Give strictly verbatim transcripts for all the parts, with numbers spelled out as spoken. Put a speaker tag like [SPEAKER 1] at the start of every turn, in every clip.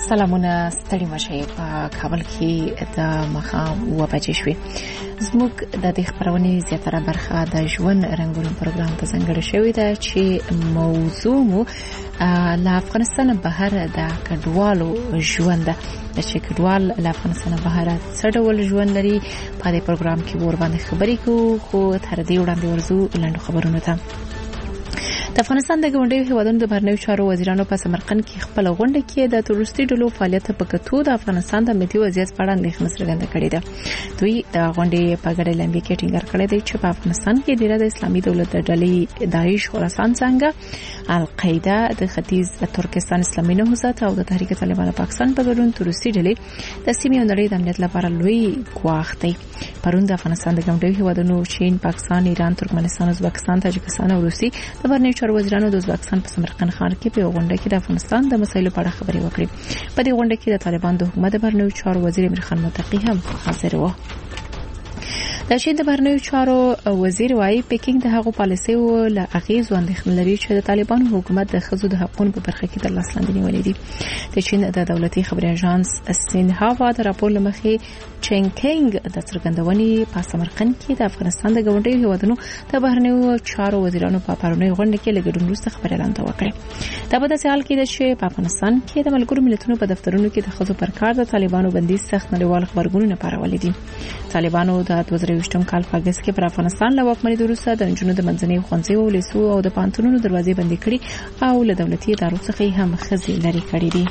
[SPEAKER 1] سلامونه ستړي مشي په کابل کې د مخام و بجې شوې. زموږ د دې خبرونې زیاتره برخه د ژوند رنگونو پروګرام ته ځانګړې شوې ده چې موضوع مو له افغانستان بهر د کډوالو ژوند ده. چې کډوال له افغانستان بهر څه ډول ژوند لري په دې پروګرام کې ور باندې خبرې کوو، خو تر دې وړاندې ورزو لاندې خبرونه ته. د افغانستان د ګوندیو هیوادونو د بهرنیو چارو وزیرانو په سمرقند کې خپل غونډه کې د تورستي ډلو فعالیت په کتو د افغانستان د امنیتي وضعیت په اړه اندېښنه څرګنده کړې ده. دوی د غونډې په ګډه لمبي کې ټینګار کړی دی چې په افغانستان کې د اسلامي دولت د ډلې داعش، خراسان څنګه، القاعده، د ختیځ ترکستان اسلامي نهضت او د تحریک طالبان پاکستان په ګډون تورستي ډلې د سیمې او نړۍ د امنیت لپاره لوی ګواښ دی. پرون د افغانستان د ګوندیو هیوادونو چین، پاکستان، ایران، ترکمنستان، ازبکستان، تاجکستان او روسي د بهرنیو چارو وزیرانو د ازبکستان په سمرقند ښار کې په غونډه کې د افغانستان د مسایلو په اړه خبرې وکړې. په دې غونډه کې د طالبان د حکومت د بهرنیو چارو وزیر امیر خان متقی هم حاضر و. د چین د بهرنیو چارو وزیر وايي پکینګ د هغو پالیسیو له اغیز اندېښنه لري چې د طالبان حکومت د ښځو د حقوقو په برخه کې تر لاس لاندې نیولې دي. د چین د دولتي خبري اژانس سینهوا د راپور لمخې چین کینګ د څرګندونې په سمرقند کې د افغانستان د ګوندیو هیوادونو د بهرنیو چارو وزیرانو په پرونی غونډه کې لګډون وروسته خبرې اعلان وکړه. دا په داسې حال کې ده چې په افغانستان کې د ملګرو ملتونو په دفترونو کې د ښځو پر کار د طالبانو بندیز سخت نړیوال خبرګونونه پارولې دي. طالبانو د دوه زره یوولسم کال په اگست کې پر افغانستان له واکمنۍ وروسته د نجونو د منځنۍ ښوونځیو، لیسو او د پانتونونو دروازې بندې کړې او له دولتي ادارو څخه هم ښځې لرې کړې دي.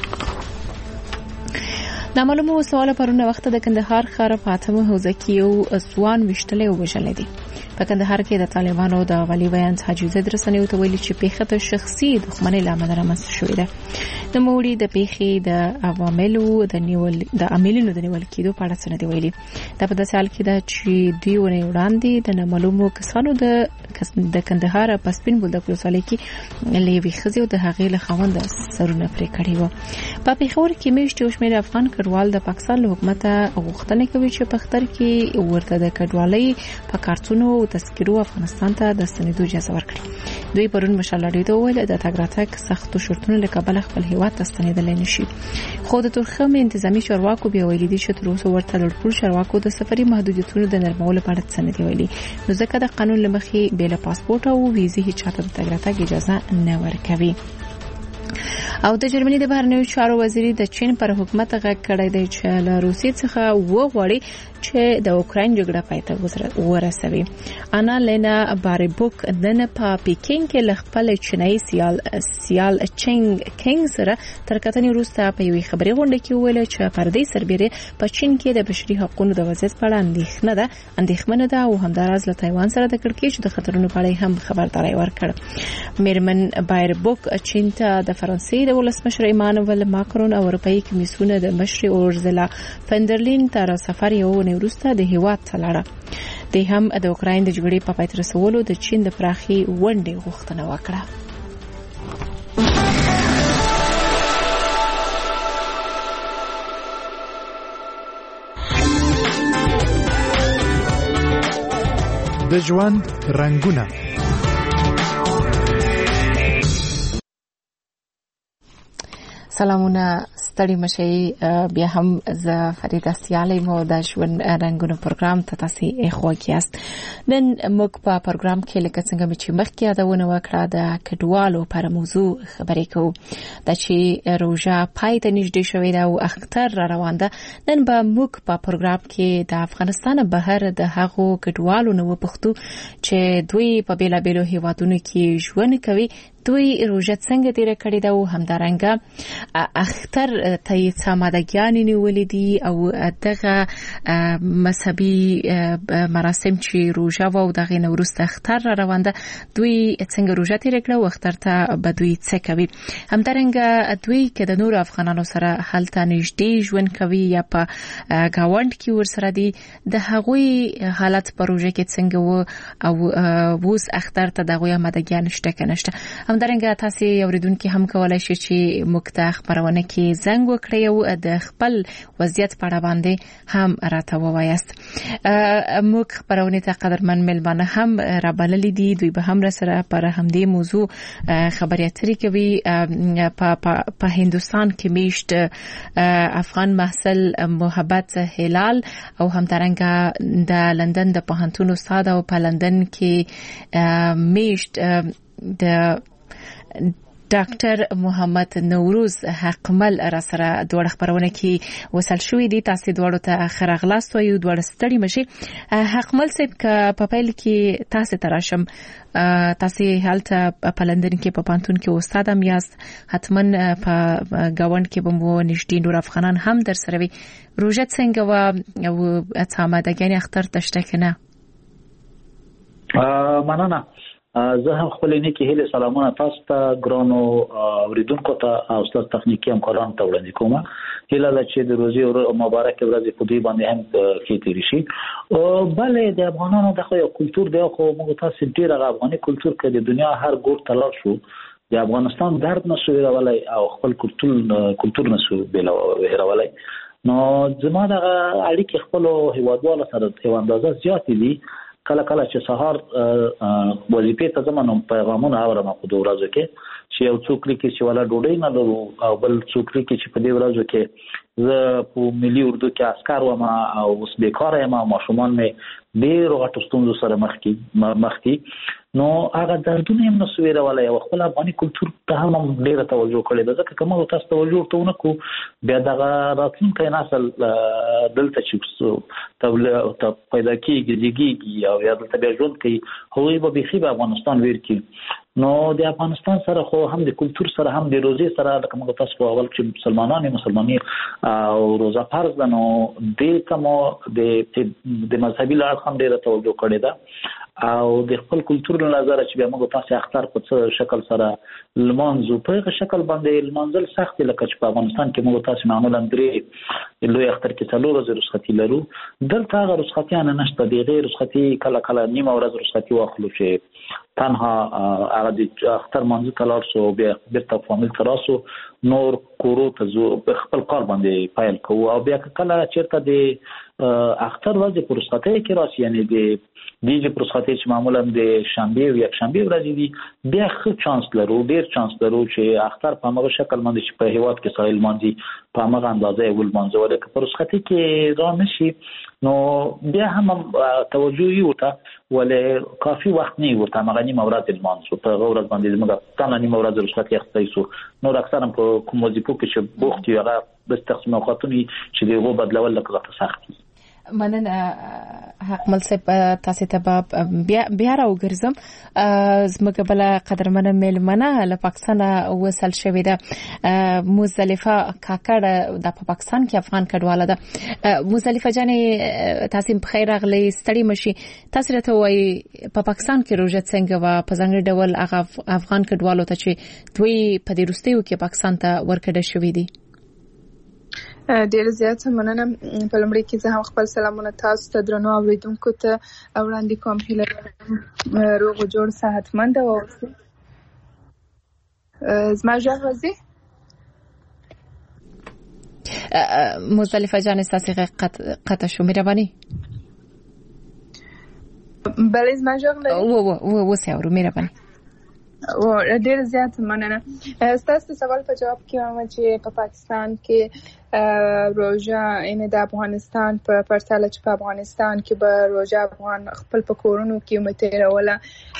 [SPEAKER 1] نامعلومه سوال پرونه وخت د کندهار ښار فاطمه حوزه کې یو ځوان وشتلې او وژلې دي. په کندهار کې د طالبانو د والي بیان حاجي زید رسنیو ته ویلي چې پیښه ته شخصي دښمنۍ لامل رامنځته شوې ده. د موړي د پیښې د عواملو د نیول د عاملینو د نیول کېدو په اړه څه نه دی ویلي. دا په داسې حال کې ده چې دوی ونې وړاندې د نامعلومو کسانو د د کندهار په سپین بولدک ولسوالۍ کې لېوي ښځې او د هغې له خاوند سرونه پرې کړي وو. په پېښور کې میشت یو شمېر افغان کډوال د پاکستان له حکومته غوښتنه کوي چې په اختر کې ورته د کډوالۍ په کارتونو او تذکرو افغانستان ته د ستنېدو اجازه ورکړي. دوی پرون مشالړې ته وویل د تګ راتګ سختو شرطونو له کبله خپل هیواد ته ستنېدلی نشي. خو د ترخم انتظامی چارواکو بیا ویلي دي چې تر اوسه ورته لوړپوړ چارواکو د سفري محدودیتونو د نرمولو په اړه څه نه دي ویلي. نو ځکه د قانون له مخې بې له پاسپورټ او ویزې هیڅ چاته د تګ راتګ اجازه نه ورکوي. او د جرمني د بهرنیو چارو وزیر د چین پر حکومت غږ کړی دی چې له روسیې څخه وغواړي چې د اوکراین جګړه پای ته ورسوي. انا لینا باریبوک نن په پیکینګ کې له خپل چینایي سیال سیال چنګ کینګ سره تر کتنې وروسته په یوې خبري غونډه کې ویل چې پردي سربېره په چین کې د بشري حقوقو د وضعیت په اړه اندېښنه ده اندېښمنه ده او همداراز له تایوان سره د کړکېچ د خطرونو په اړه هم خبرداري ورکړ. میرمن باریبوک چین ته د فرانسې د ولسمشر ایمانوئل ماکرون او اروپאי کمیسیون د مشر اورزلا فندرلین تر سفر یو وروسته د هیواد څخه د هم د اوکراین د جګړې په پای ته رسولو د چین د پراخي ونډې غوښتنه وکړه.
[SPEAKER 2] د ژوند رنگونه
[SPEAKER 1] سلامونه ستړي مشي بیا هم ز فریده سیالي مو د ژوند رنگونو پروګرام ته تاسو خوږ یاست. نن موږ په پروګرام کې لکه څنګه چې مخکې یادونه وکړه د کډوالو پر موضوع خبرې کوو. د چې روزه پای ته نږدې شوې ده او اختر را روان ده. نن به موږ په پروګرام کې د افغانستان بهر د هغو کډوالو نو پښتو چې دوی په بیلابېلو هیوادونو کې ژوند کوي دوی روزه څنګه تیر کړی دا او همدارنګه اختر ته یې سمادګیان نیولې دي او دغه مذهبي مراسم چې روزه و او دغه نوروز اختر را روان ده دوی څنګه روزه تیر کړو او اختر ته به دوی څه کوي. همدارنګه دوی کې د نور افغانانو سره هلته نږدې ژوند کوي یا په گاوند کې ورسره دي د هغوی حالت په روزه کې څنګه و او ووس اختر ته دغه مادګیان شته کنه شته. همدارنګه تاسو اوریدونکو هم کولای شئ چې موږ ته خبرونه کې زنګ وکړئ او د خپل وضعیت په اړه باندې هم راته ووایاست. موږ خبرونه ته قدرمن ملمانه هم رابللي دي، دوی به هم سره پر همدې موضوع خبرې اترې کوي. په هندستان کې میشت افغان محصل محبت هلال او همدارنګه د لندن د پوهنتون استاد او په لندن کې میشت د ډاکټر محمد نوروز حقمل را سره دوه خبرونه کې وصل شوې دي. تاسو دوه ته خرغلاست او یو دوه ستړي مشي. حقمل صاحب ک په پیل کې تاسو تراشم، تاسو هلته په لندن کې په پانتون کې استاد هم یاست، حتما په گاوند کې بمو نشټین نور افغانان هم در سره وي. روژه څنګه و او اتامدګانی اختر تشته کنه؟
[SPEAKER 3] مننه. زه هم خپل نه کې هله سلامونه تاسو ته ګرانو اوریدونکو ته او تاسو تخنیکی همکارانو ته وړاندې کوم. هله دا چې د روزي او مبارک ورځ په دې باندې هم کې تیری شي. او بل د افغانانو د خو کلچر دی، خو موږ تاسو ډیر افغاني کلچر کې د دنیا هر ګوټ تلل شو، د افغانستان درد نشو ویلای او خپل کلچر کلچر نشو ویلای. نو زما د اړیکې خپل هیوادوالو سره په اندازه زیات دي. کله کله چې سهار وظیفې ته زمونږ پیغامونه اورم په دوه ورځو کې چې یو څوک لري چې ولا ډوډۍ نه لرو او بل څوک لري چې په دې ورځو کې زه په ملي اردو کې عسكر وم او اوس بیکاره یم او ماشومان مې ډېر غټو ستونزو سره مخ کې مخ کې. نو هغه دردونه هم نسو ویلای او خپل افغاني کلچر ته هم ډېر توجه کړې ده، ځکه کومه تاسو توجه ته ونکو بیا دغه راتلونکي نسل دلته چې ته پیدا کیږي دیږي او یا دلته بیا ژوند کوي هغوی به بيخي په افغانستان ویر کی. نو د افغانستان سره خو هم د کلچر سره هم د روزي سره لکه موږ تاسو په اول کې مسلمانانو مسلمانۍ او روزه فرض ده، نو د کوم د د مذهبي لحاظ هم ډیره توجه کړې ده او د خپل کلچر له نظر چې موږ تاسو اختر په شکل سره لمانځو په شکل باندې لمانځل سخت لکه چې په افغانستان کې موږ تاسو معمولا درې لوی اختر کې څلور ورځې رخصتي لرو، دلته هغه رخصتیانه نشته، د غیر رخصتي کله کله نیمه ورځ رخصتي واخلو چې تنها هغه د اختر منځ ته لاړ شو بیا بیرته فامیل ته راسو نور کورو ته زو خپل کار باندې پایل کوو او بیا کله چیرته د اختر ورځ په رخصتي کې راشي یعنی د دیجه پر رخصتي چې معمولا د شنبه او یک شنبه ورځ دي بیا ښه چانس لرو ډیر چانس لرو چې اختر په هغه شکل باندې چې په هیواد کې سایل مانځي په هغه اندازې ول مانځو ولکه پر رخصتي کې را نشي نو بیا هم توجه یو ته ولې کافي وخت نه ورته مغنی مورات المانسو په غوړ باندې موږ تانه نیمه ورځ رخصتي اخیستو نو اکثرا په کوم وظیفو کې چې بوخت یو هغه بس تقسیم اوقاتونی چې دیغه بدلول لکه سختي.
[SPEAKER 1] مننه حقمل صاحب، تاسو ته بیا بیا راوګرځم. زموږ بل قدرمنه ملمنه له پاکستان وصل شوې ده، مزدلفه کاکړ د پاکستان کې افغان کډواله ده. مزدلفه جانې تاسو په خیر راغلي، ستړي مشي. تاسو راته وایي په پاکستان کې روژه څنګه و په ځانګړي ډول هغه افغان کډوالو ته چې دوی په دې وروستیو کې پاکستان ته ورکړل شوې دي؟
[SPEAKER 4] ډیر زیات مننه. په لومړي کې زه هم خپل سلامونه تاسو ته درنو اوریدونکو ته وړاندې کوم. هیله روغ او جوړ صحتمند او زما ژوند وځي.
[SPEAKER 1] مزدلفه جان تاسو قطع شو مهرباني.
[SPEAKER 4] بله زما ژوند
[SPEAKER 1] و و و سیاورو مهرباني.
[SPEAKER 4] و ډیر زیات مننه. تاسو سوال په جواب کې وایم چې په پاکستان کې روژه ان د افغانستان په پرتله چې په افغانستان کې به روژه افغان خپل په کورونو کې متیروله.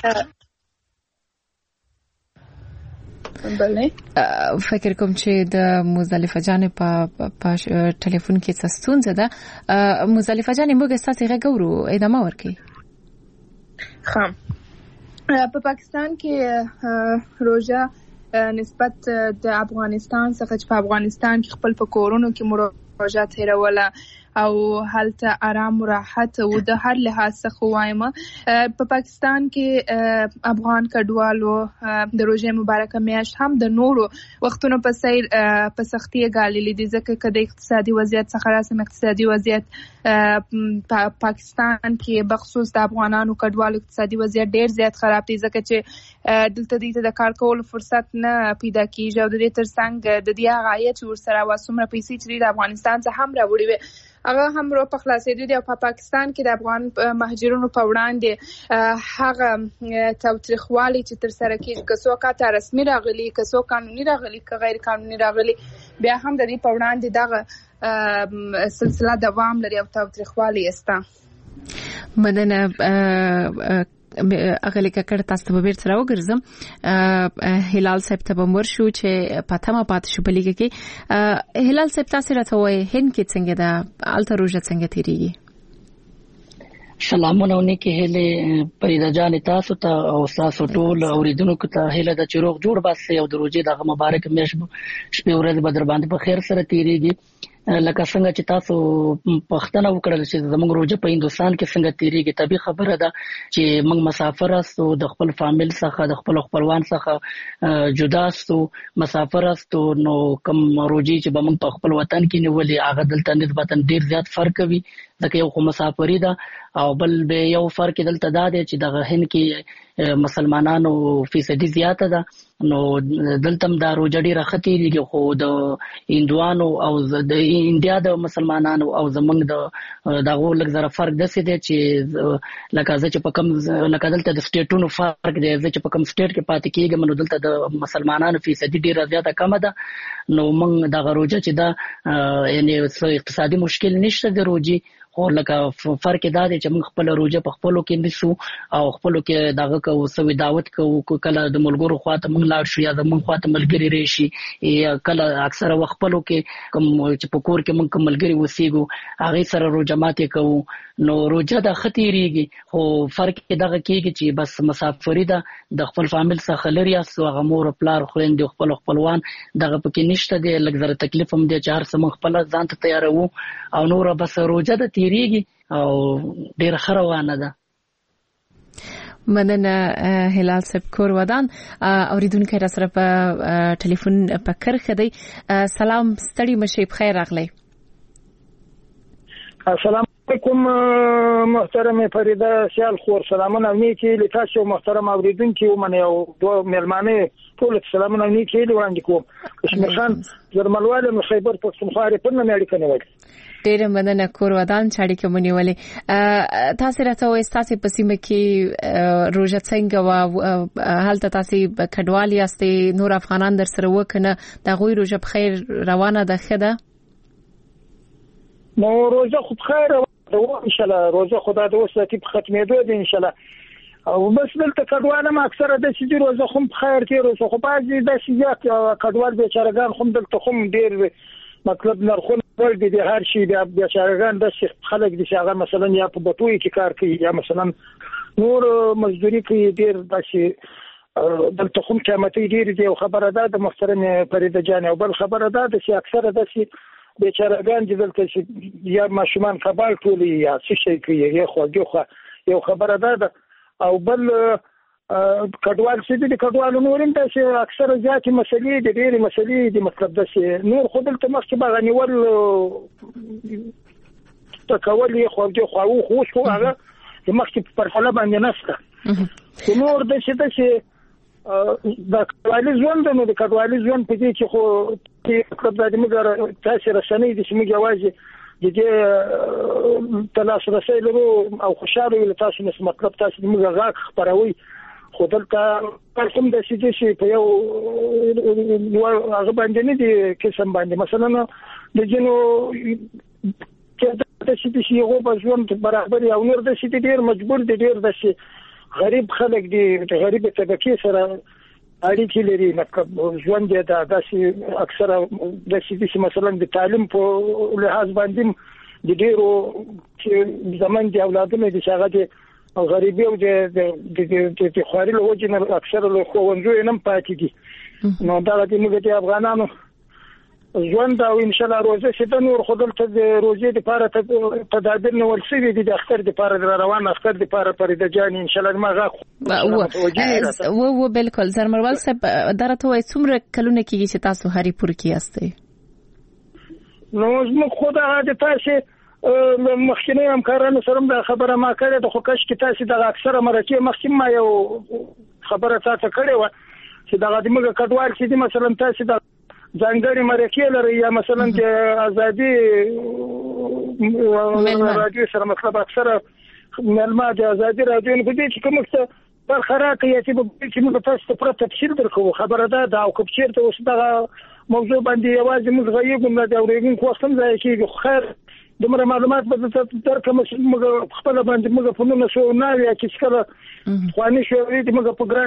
[SPEAKER 4] بله
[SPEAKER 1] فکر کوم چې د مزدلفه جان په په ټلیفون کې څه ستونزه ده. مزدلفه جان موږ تاسو غوړو ادامه ورکړي.
[SPEAKER 4] خام په پاکستان کې روژه نسبت د افغانستان څخه چې په افغانستان کې خپل په کورونو کې روژه تیروله او هلته آرام او راحت او د هر لحاظ څخه وایم. په پاکستان کې افغان کډوالو د روزې مبارکه میاشت هم د نورو وختونو په سیر په سختي غالي دي، ځکه چې د اقتصادي وضعیت څخه راسم اقتصادي وضعیت په پاکستان کې بخصوص د افغانانو کډوالو اقتصادي وضعیت ډیر زیات خراب دی، ځکه چې دلته د کار کولو فرصت نه پیدا کیږي او د دې ترڅنګ د دې غایې چې ورسره واسمره پیسې چې د افغانستان څخه هم راوړي وي هغه هم رو په خلاصېدو دی. او په پاکستان کې د افغان مهاجرونو په وړاندې هغه تاوتریخوالي چې تر سره کیږي، که څوک ته رسمي راغلي، که څوک قانوني راغلي، که غیر قانوني راغلي، بیا هم د دې په وړاندې دغه سلسله دوام لري او تاوتریخوالي استه.
[SPEAKER 1] مدنه اغلی ککړ تاسو ته بیرته راوګرځم. هلال صاحب ته بمور شو چې پاتمه پات شو په لیګ کې. هلال صاحب تاسو راته وایي هند کې څنګه ده، الته روزه څنګه تیریږي؟
[SPEAKER 5] سلامونه ونکي هله پریدا جان تاسو ته او تاسو ټول اوریدونکو ته هله د چروغ جوړ باسي او د روزې د مبارک میاشت شپه ورځ بدر باندې په خیر سره تیریږي. لکه څنګه چې تاسو پښتنه وکړل چې زموږ روزه په هندستان کې څنګه تیریږي، طبي خبره ده چې موږ مسافر استو د خپل فامیل څخه د خپل خپلوان څخه جدا استو مسافر استو، نو کوم روزي چې به موږ په خپل وطن کې نیولې هغه دلته نسبتا ډیر زیات فرق کوي، ځکه یو خو مسافری ده او بل به یو فرق دلته دا دی چې د هند کې مسلمانانو فیصدي زیاته ده، نو دلته دا روزه ډیره ختیږي، خو د هندوانو او د انډیا د مسلمانانو او زمنګ د دغه لږ زره فرق دسي دی چې لکه ځکه په کوم لکه دلته د سټیټونو فرق دی، ځکه په کوم سټیټ کې پاتې کیږي نو دلته د مسلمانانو فیصدي ډیره زیاته کم ده، نو موږ دغه روزه چې دا یعنی اقتصادي مشکل نشته د روزي، خو لکه فرق دا دی چې موږ خپل روزه په خپلو کې نیسو او خپلو کې دغه کوو سوي دعوت کوو، کله د ملګرو خواته موږ لاړ شو یا د موږ خواته ملګری راشي، یا کله اکثره وخت خپلو کې کوم چې په کور کې موږ کوم ملګری وسیګو هغه سره روزه ماتې کوو، نو روزه د ختیریږي، خو فرق دغه کېږي چې بس مسافری ده د خپل فامیل څخه لري اسو هغه مور پلار خويند خپل خپلوان دغه پکې نشته دی، لږ زره تکلیف هم دی چې هر څه خپل ځان ته تیارو او نور بس روزه د تیریږي او ډیر خروانه ده.
[SPEAKER 1] مننه هلال صاحب کور ودان. اوریدونکو را سره په ټلیفون په کرخه دی. سلام ستړي مشي په خیر راغلی.
[SPEAKER 6] السلام علیکم محترم فریدا سیال خور، سلامونه نیکی لتاسو محترم اوریدونکو ومنه او دوه ملمانه ټول سلامونه نیکی وړاندې کوم. کشمیر خان زرملواله نو خیبر پښتونخوا په نړۍ کې نیول.
[SPEAKER 1] ډیر مننه کور ودان چاړي کومنیولې. تاسو راته وایي تاسو په سیمه کې روزه څنګه و حالت تاسو کډوالي استي نور افغانان در سره وکنه د غوي روزه په خیر روانه ده خده؟
[SPEAKER 6] نو روزه خو خیر روانه ان شاء الله، روزه خدا د وساتي په ختمېدو دي ان شاء الله. او بس دلته کډوال ما اکثره د سې روزه خو خیر کې روزه خو بعضي د سيات کډوال بیچارهګان خو دلته خو ډیر مطلب نرخونه ورګي دي، هر شي بیا بیچارهګان د خلک دي چې هغه مثلا یا په بټوي کې کار کوي یا مثلا نور مزدوري کوي، ډیر داسې دلته خو قیمتي ډیر دي. او خبره ده د محترم فریده جان او بل خبره ده چې اکثره د سې بیچارهګان چې دلته یا ماشومان کبال ټولي یا څه شي کوي یا خوږه خو یو خبره ده. او بل کډوال چې دي کډوال نورم ته چې اکثر ځاتي مسلې د ډېری مسلې د مطلب د چې نور خو دلته مخکې باغ نیول تکول یې خوږه خو خو خو هغه د مخکې پر حاله باندې نسته نور د چې د چې د کډوالي ژوند نو د کډوالي ژوند په دې چې خو مطلب د موږ تاسو رسنۍ د چې موږ یوازې د دې تلاش رسۍ لرو او خوشاله یو تاسو نس مطلب تاسو موږ غاښ خبروي، خو دلته کوم د سې دې چې په یو هغه باندې نه دي قسم باندې مثلا د جنو چې د سې دې یو په ژوند برابر او نور د سې ډیر مجبور دي، ډیر د سې غریب خلک دي، د غریب طبقه سره اړیکې لري، مطلب ژوند د داسې اکثره د سې مثلا د تعلیم په لحاظ باندې د ډیرو چې زمون د اولادونو د شغله او غریبي او د د د خواري له وجې نه اکثره له خوندو نن پاتې دي. نو دا د موږ د افغانانو ژوند او ان شاء الله روزه چې د نور خدل ته روزه د لپاره تدابیر نو ورسوي د اختر د لپاره روان اختر د لپاره پر د جان ان شاء الله ما غا
[SPEAKER 1] و و بالکل زرمروال صاحب درته وای څومره کلونه کېږي چې تاسو هری پور کې یاستئ؟
[SPEAKER 6] نو زموږ خدای د تاسو مخکینه همکارانو سره د خبره ما کړې د خوکش کې تاسو د اکثره مرکه مخکې ما یو خبره تاسو کړې و چې د غدمګه کډوال چې د مثلا تاسو د ځانګړي مرکه لري یا مثلا د ازادي راډیو سره مطلب اکثره ملما د ازادي راډیو په دې کې کوم څه پر خراکه یې چې موږ تاسو ته تفصیل درکو خبره ده دا او کوم ته اوس دا موضوع باندې یوازې موږ غوښیږو نه دا ورېګون کوم ځای کې خیر دمره معلومات به درکم موږ خپل باندې موږ په نوم شو نه یا چې څنګه خواني شو دې موږ په ګران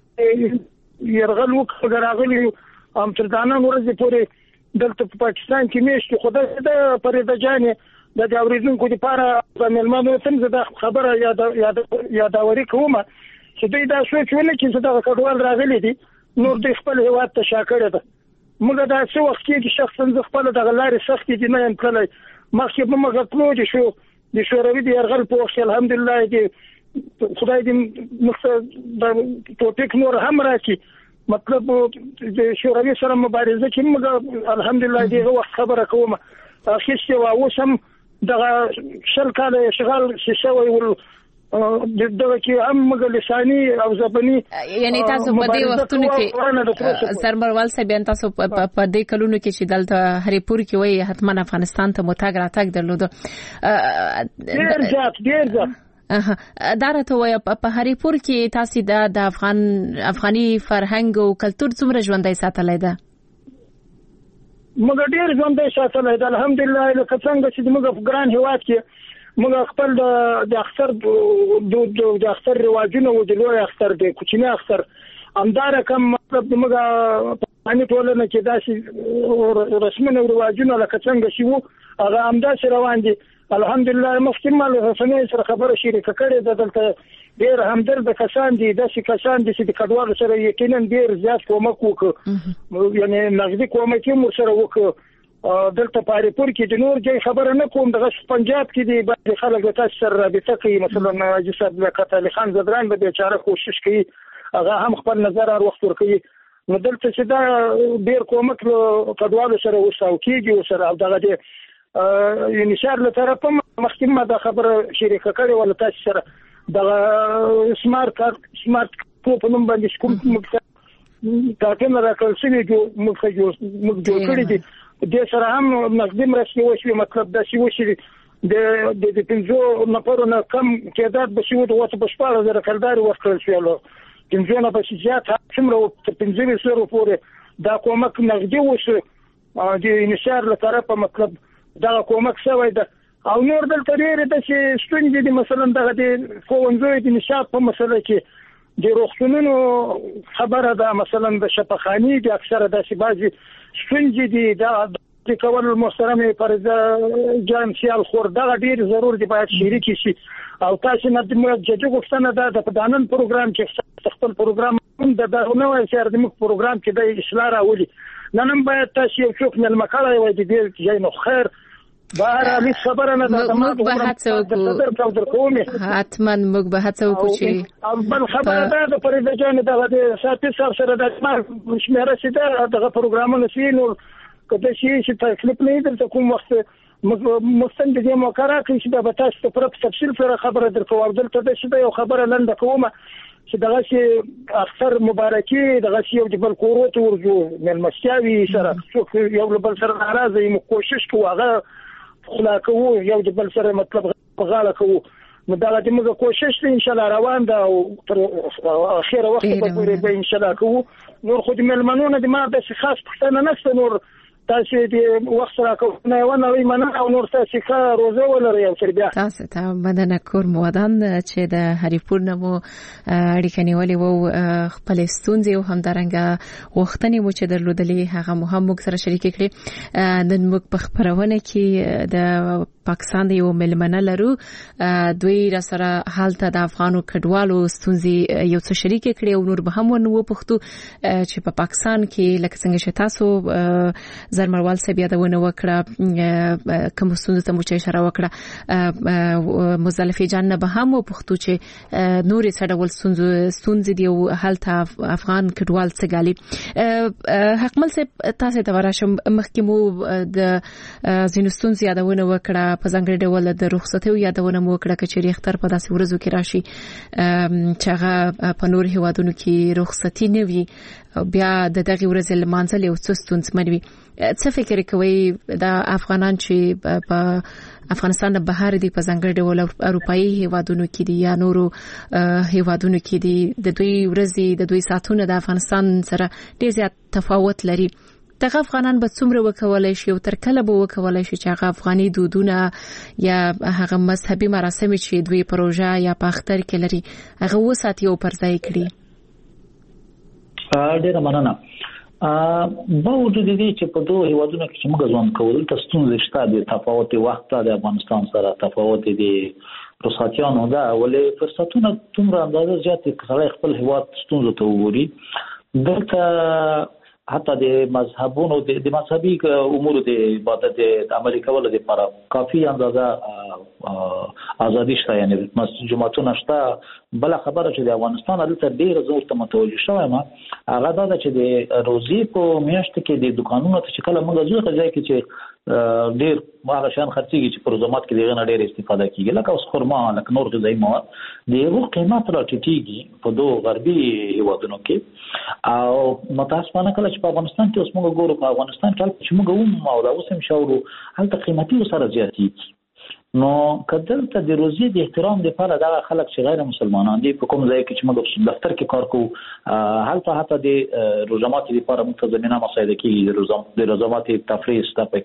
[SPEAKER 6] يرغل وکړ راغلی ام تر دانه ورځې پورې دلته په پاکستان کې میشت خدای دې پرې د جانې د اوریدونکو لپاره د ملمانو تم زده خبره یاد یاد یادوري کومه چې دوی دا سوچ ونه چې دا کډوال راغلي دي نور د خپل هیواد ته شاکړه ده موږ دا څو وخت کې شخصا ز خپل د غلاري سخت دي نه یم کله مخکې به موږ خپلو دي شو د شوروي د يرغل په وخت الحمدلله دې خدای دې مخه د ټوپک نور هم راکړي مطلب د شوروي سره مبارزه چې موږ الحمدلله دې وخت خبره کوم اخیسته او وسم د شل کال شغال شوی ول دغه کې هم موږ لساني او زبانی
[SPEAKER 1] یعنی تاسو په دې وختونو کې سرمروال صاحب تاسو په دې کلونو کې چې دلته هری پور کې وای حتما افغانستان ته متاګ راتګ درلود
[SPEAKER 6] ډیر ځات ډیر ځات
[SPEAKER 1] دا راته وای په هری پور کې تاسو د افغان افغاني فرهنګ او کلچر څومره ژوندۍ ساتلای ده؟
[SPEAKER 6] موږ ډیر ژوندۍ ساتلای ده الحمدلله لکه څنګه چې موږ په ګران هیواد کې موږ خپل د اختر د د اختر رواجونه و د لوی اختر د کوچنی اختر امدار کم مطلب موږ په ان ټولنه کې داسې رسمونه او رواجونه لکه څنګه شي وو هغه امدار روان دي الحمدلله مخکې مال رسنۍ سره خبره شریکه کړې ده دلته ډیر همدرد کسان دي داسې کسان دي چې د کډوال سره یقینا ډیر زیات کومک وکړي یعنی نغدي کومک یې مو سره وکړي دلته پاره پور کې د نور ځای خبره نه کوم دغه پنجاب کې دی بعض خلک تاسو سره رابطه کوي مثلا حاجی صاحب لکه علي خان زدران به بیچاره کوشش کوي هغه هم خپل نظر ور وخت ور کوي نو دلته چې دا ډیر کومک کډوال سره وساو کېږي او سره دغه دی یعنی شهر له طرفه مخکې ما دا خبره شریکه کړې ولا تاسو سره دغه سمارت کارت سمارت په نوم باندې کوم ټاکنه راکړل شوی جو موږ جوړ کړی دي د سره هم نقدي مرستې وشي مطلب دا شی وشي د د پنځو نفرو نه کم تعداد به شي د وته بشپاره زره کلدار ورکړل شو له پنځو نه به زیات څومره پنځه سره پورې دا کومک نقدي وشي د انشار له طرفه مطلب دا کومک شوی ده او نور دلته ډېر د ستونزې دي مثلا دغه د فونځوي د نشاط په مسله کې د روغتونونو خبره ده مثلا د شفاخاني د اکثره د شبازي ستونزې دي دا د کول محترم پرځه جان سیال خور دا ډېر ضرور دی باید شریک شي او تاسو نه د ججو غوښتنه ده د پدانن پروګرام کې خپل پروګرام د دغه نوې سر د مخ پروګرام کې د اصلاح راولي نن باید تاسو یو څوک نه مکالمه وای دي ځای نو خیر بهر علي خبره نه ده
[SPEAKER 1] موږ به هڅه وکړو حتما موږ به هڅه وکړو چې
[SPEAKER 6] بل خبره ده د پرېده جان دغه د ساتي سره سره د شمیره چې دغه پروګرامونه شي نو کله چې تکلیف نه درته کوم وخت مستند دې موکرا کې چې د تاسو په تفصیل سره خبره درکو دلته د شته یو خبره لنډه کومه چې دغه شي اختر مبارکي دغه شي د بل کوروت ورجو من مسیاوي سره یو بل سره ناراضي مو کوشش کوو خلاکو یو د بل سره مطلب غاله کوو نو دا د موږ کوشش دی ان شاء الله روان ده او تر اخر وخت به به ان شاء الله کوو نور خو د ملمنونه د ما د خاص پښتنه نشته نور تاسو دې وخت راکو نه و نه وي منه او نور تاسو ښه روزه ولرئ او تر بیا
[SPEAKER 1] تاسو ته بدنه کور مودان چې د هریپور نمو اړیکې نیولې وو خپل ستونزې او همدارنګه وختنی مو چې درلودلې هغه مو هم موږ سره شریک کړي د موږ په خبرونه کې د پاکستان د یو ملمنه لرو دوی را سره حالت د افغانو کډوالو ستونزې یو څه شریک کړي او نور به هم ونو پښتو چې په پاکستان کې لکه څنګه چې تاسو زرمروال صاحب یادونه وکړه کوم ستونزې ته مو چې اشاره وکړه مزلفي جان نه به هم پښتو چې نورې څه ډول ستونزې دی او حالت افغان کډوال څه غالي حقمل صاحب تاسو ته ورشم مخکې مو د زینستون زیادونه وکړه په ځنګړي ډول د رخصتیو یادونه مو وکړه چې ریختر په داسې ورځو کې راشي چې هغه په نور هیوادونو کې رخصتي نه وي بیا د دغه ورځې لمانځل یو څه ستونزمن وي څه فکر کوي د افغانان چې په افغانستان د بهر دی په ځنګړي ډول اروپאי هیوادونو کې دي یا نورو هیوادونو کې دي د دوی ورځې د دوی ساعتونه د افغانستان سره ډېر زیات تفاوت لري دغه افغانان به څومره وکولای شي او تر کله به وکولای شي چې هغه افغاني دودونه یا هغه مذهبي مراسم چې دوی پروژه یا په اختر کې لري هغه وساتي او پرځای کړي
[SPEAKER 3] ډېر مننه با وجود دي چې په دوه هیوادونو کې چې موږ ځوان کول تاسو ستونزې شته د تفاوت وخت د افغانستان سره تفاوت دي رخصتیانو دا ولې فرصتونه تومره اندازه زیات کړي خپل هیواد ستونزو ته وګوري دلته حتی د مذهبونو د مذهبي امور د عبادت د عملي کولو لپاره کافي اندازه ازادي شته یعنی جمعتون شته بل خبره چې د افغانستان دلته ډیر زور ته متوجه شوی ما هغه دا چې د روزي په میاشت کې د دکانونو ته چې کله موږ ځو ځای کې چې ډیر هغه شان خرڅيږي چې په روزمات کې دغه ډیر استفاده کیږي لکه اوس خرما لکه نور غذایی مواد دغه قیمت راټیټیږي په دوه غربي هیوادونو کې او متاسفانه کله چې په افغانستان کې اوس موږ ګورو په افغانستان کې چې موږ هم او دا اوس هم شاورو هلته قیمتي سره زیاتېږي نو کدل ته د روزي د احترام لپاره دا خلک چې غیر مسلمانان دي په کوم ځای کې چې موږ دفتر کې کار کوو هلته حتی د روزمات لپاره متضمنه مسایل کې د روزمات تفریح ستاسو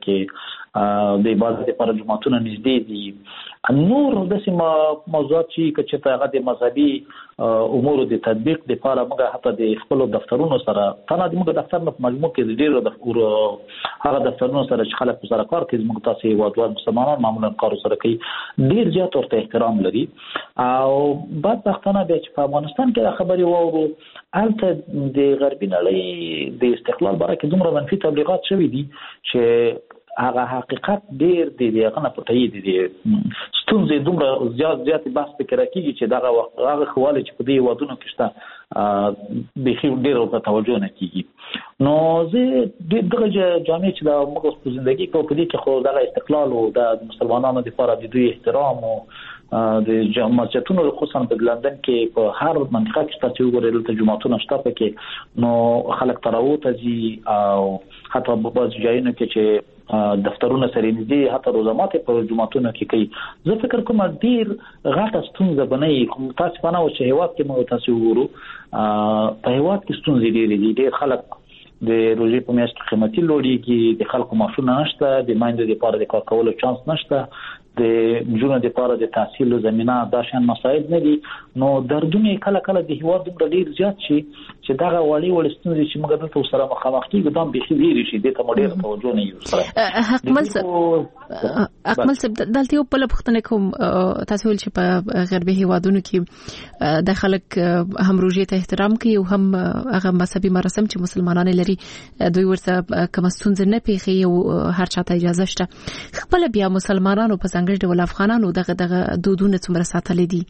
[SPEAKER 3] کې د عبادت لپاره جمعتون نږدې دي نور د سیمه موضوعات چې چې هغه د مذهبي امور د تطبیق لپاره موږ حتی د خپل دفترونو سره تنه د موږ دفتر په مجموع کې ډیر د هغه دفترونو سره چې خلک سره کار کوي موږ تاسو وادواد مسلمانان معمولا کار سره کوي ډیر زیات ورته احترام لري او بعد وختونه به چې په افغانستان کې خبري وورو البته د غربي نړۍ د استقلال باره کې دومره منفي تبلیغات شوي دي چې هغه حقیقت ډیر دی دغه نه پټي دي ستونزې دومره زیات زیات بحث فکر کوي چې دغه هغه خواله چې په دې وادونو کې شته به خیر ډیر په توجه نه کیږي نو زه دغه جامع چې د موږ په ژوندۍ کې په دې کې خو دغه استقلال او د مسلمانانو لپاره د دوی احترام او د جماعتونو خصوصا په لندن کې په هر منطقه کې تاسو وګورئ د جماعتونو شته پکې نو خلک تراوت دي او حتی په بعض ځایونو کې چې دفترونه سره نږدې حتی روزمات په جمعتونو کې کوي زه فکر کوم ډیر غاټه ستونزه بنئ کوم تاسو په نو چې هیواد کې مو تاسو وګورو په هیواد کې ستونزې ډېرې دي ډېر خلک د روزي په میاشت کې قیمتي لوړیږي د خلکو معاشونه نشته د مایندو لپاره د کار کولو چانس نشته د جنونو لپاره د تحصیل زمينه دا شان مسائل نه دي نو دردونه کله کله د هیواد د ډیر زیات شي چې دا غوړي ولستونې چې موږ دلته سره مخامخ کیږو دا به خېری شي د کوم ډیر توجه نه یو سره
[SPEAKER 1] حقمل حقمل دلته یو په لپختنه کوم تاسو ول چې په غربي هیوادونو کې د خلک هم روزي ته احترام کوي او هم هغه مذهبي مراسم چې مسلمانان لري دوی ورته کوم ستونزه نه پیخي او هر چاته اجازه شته خپل بیا مسلمانانو په څنګه ډول افغانانو دغه دغه دودونه څومره ساتلې دي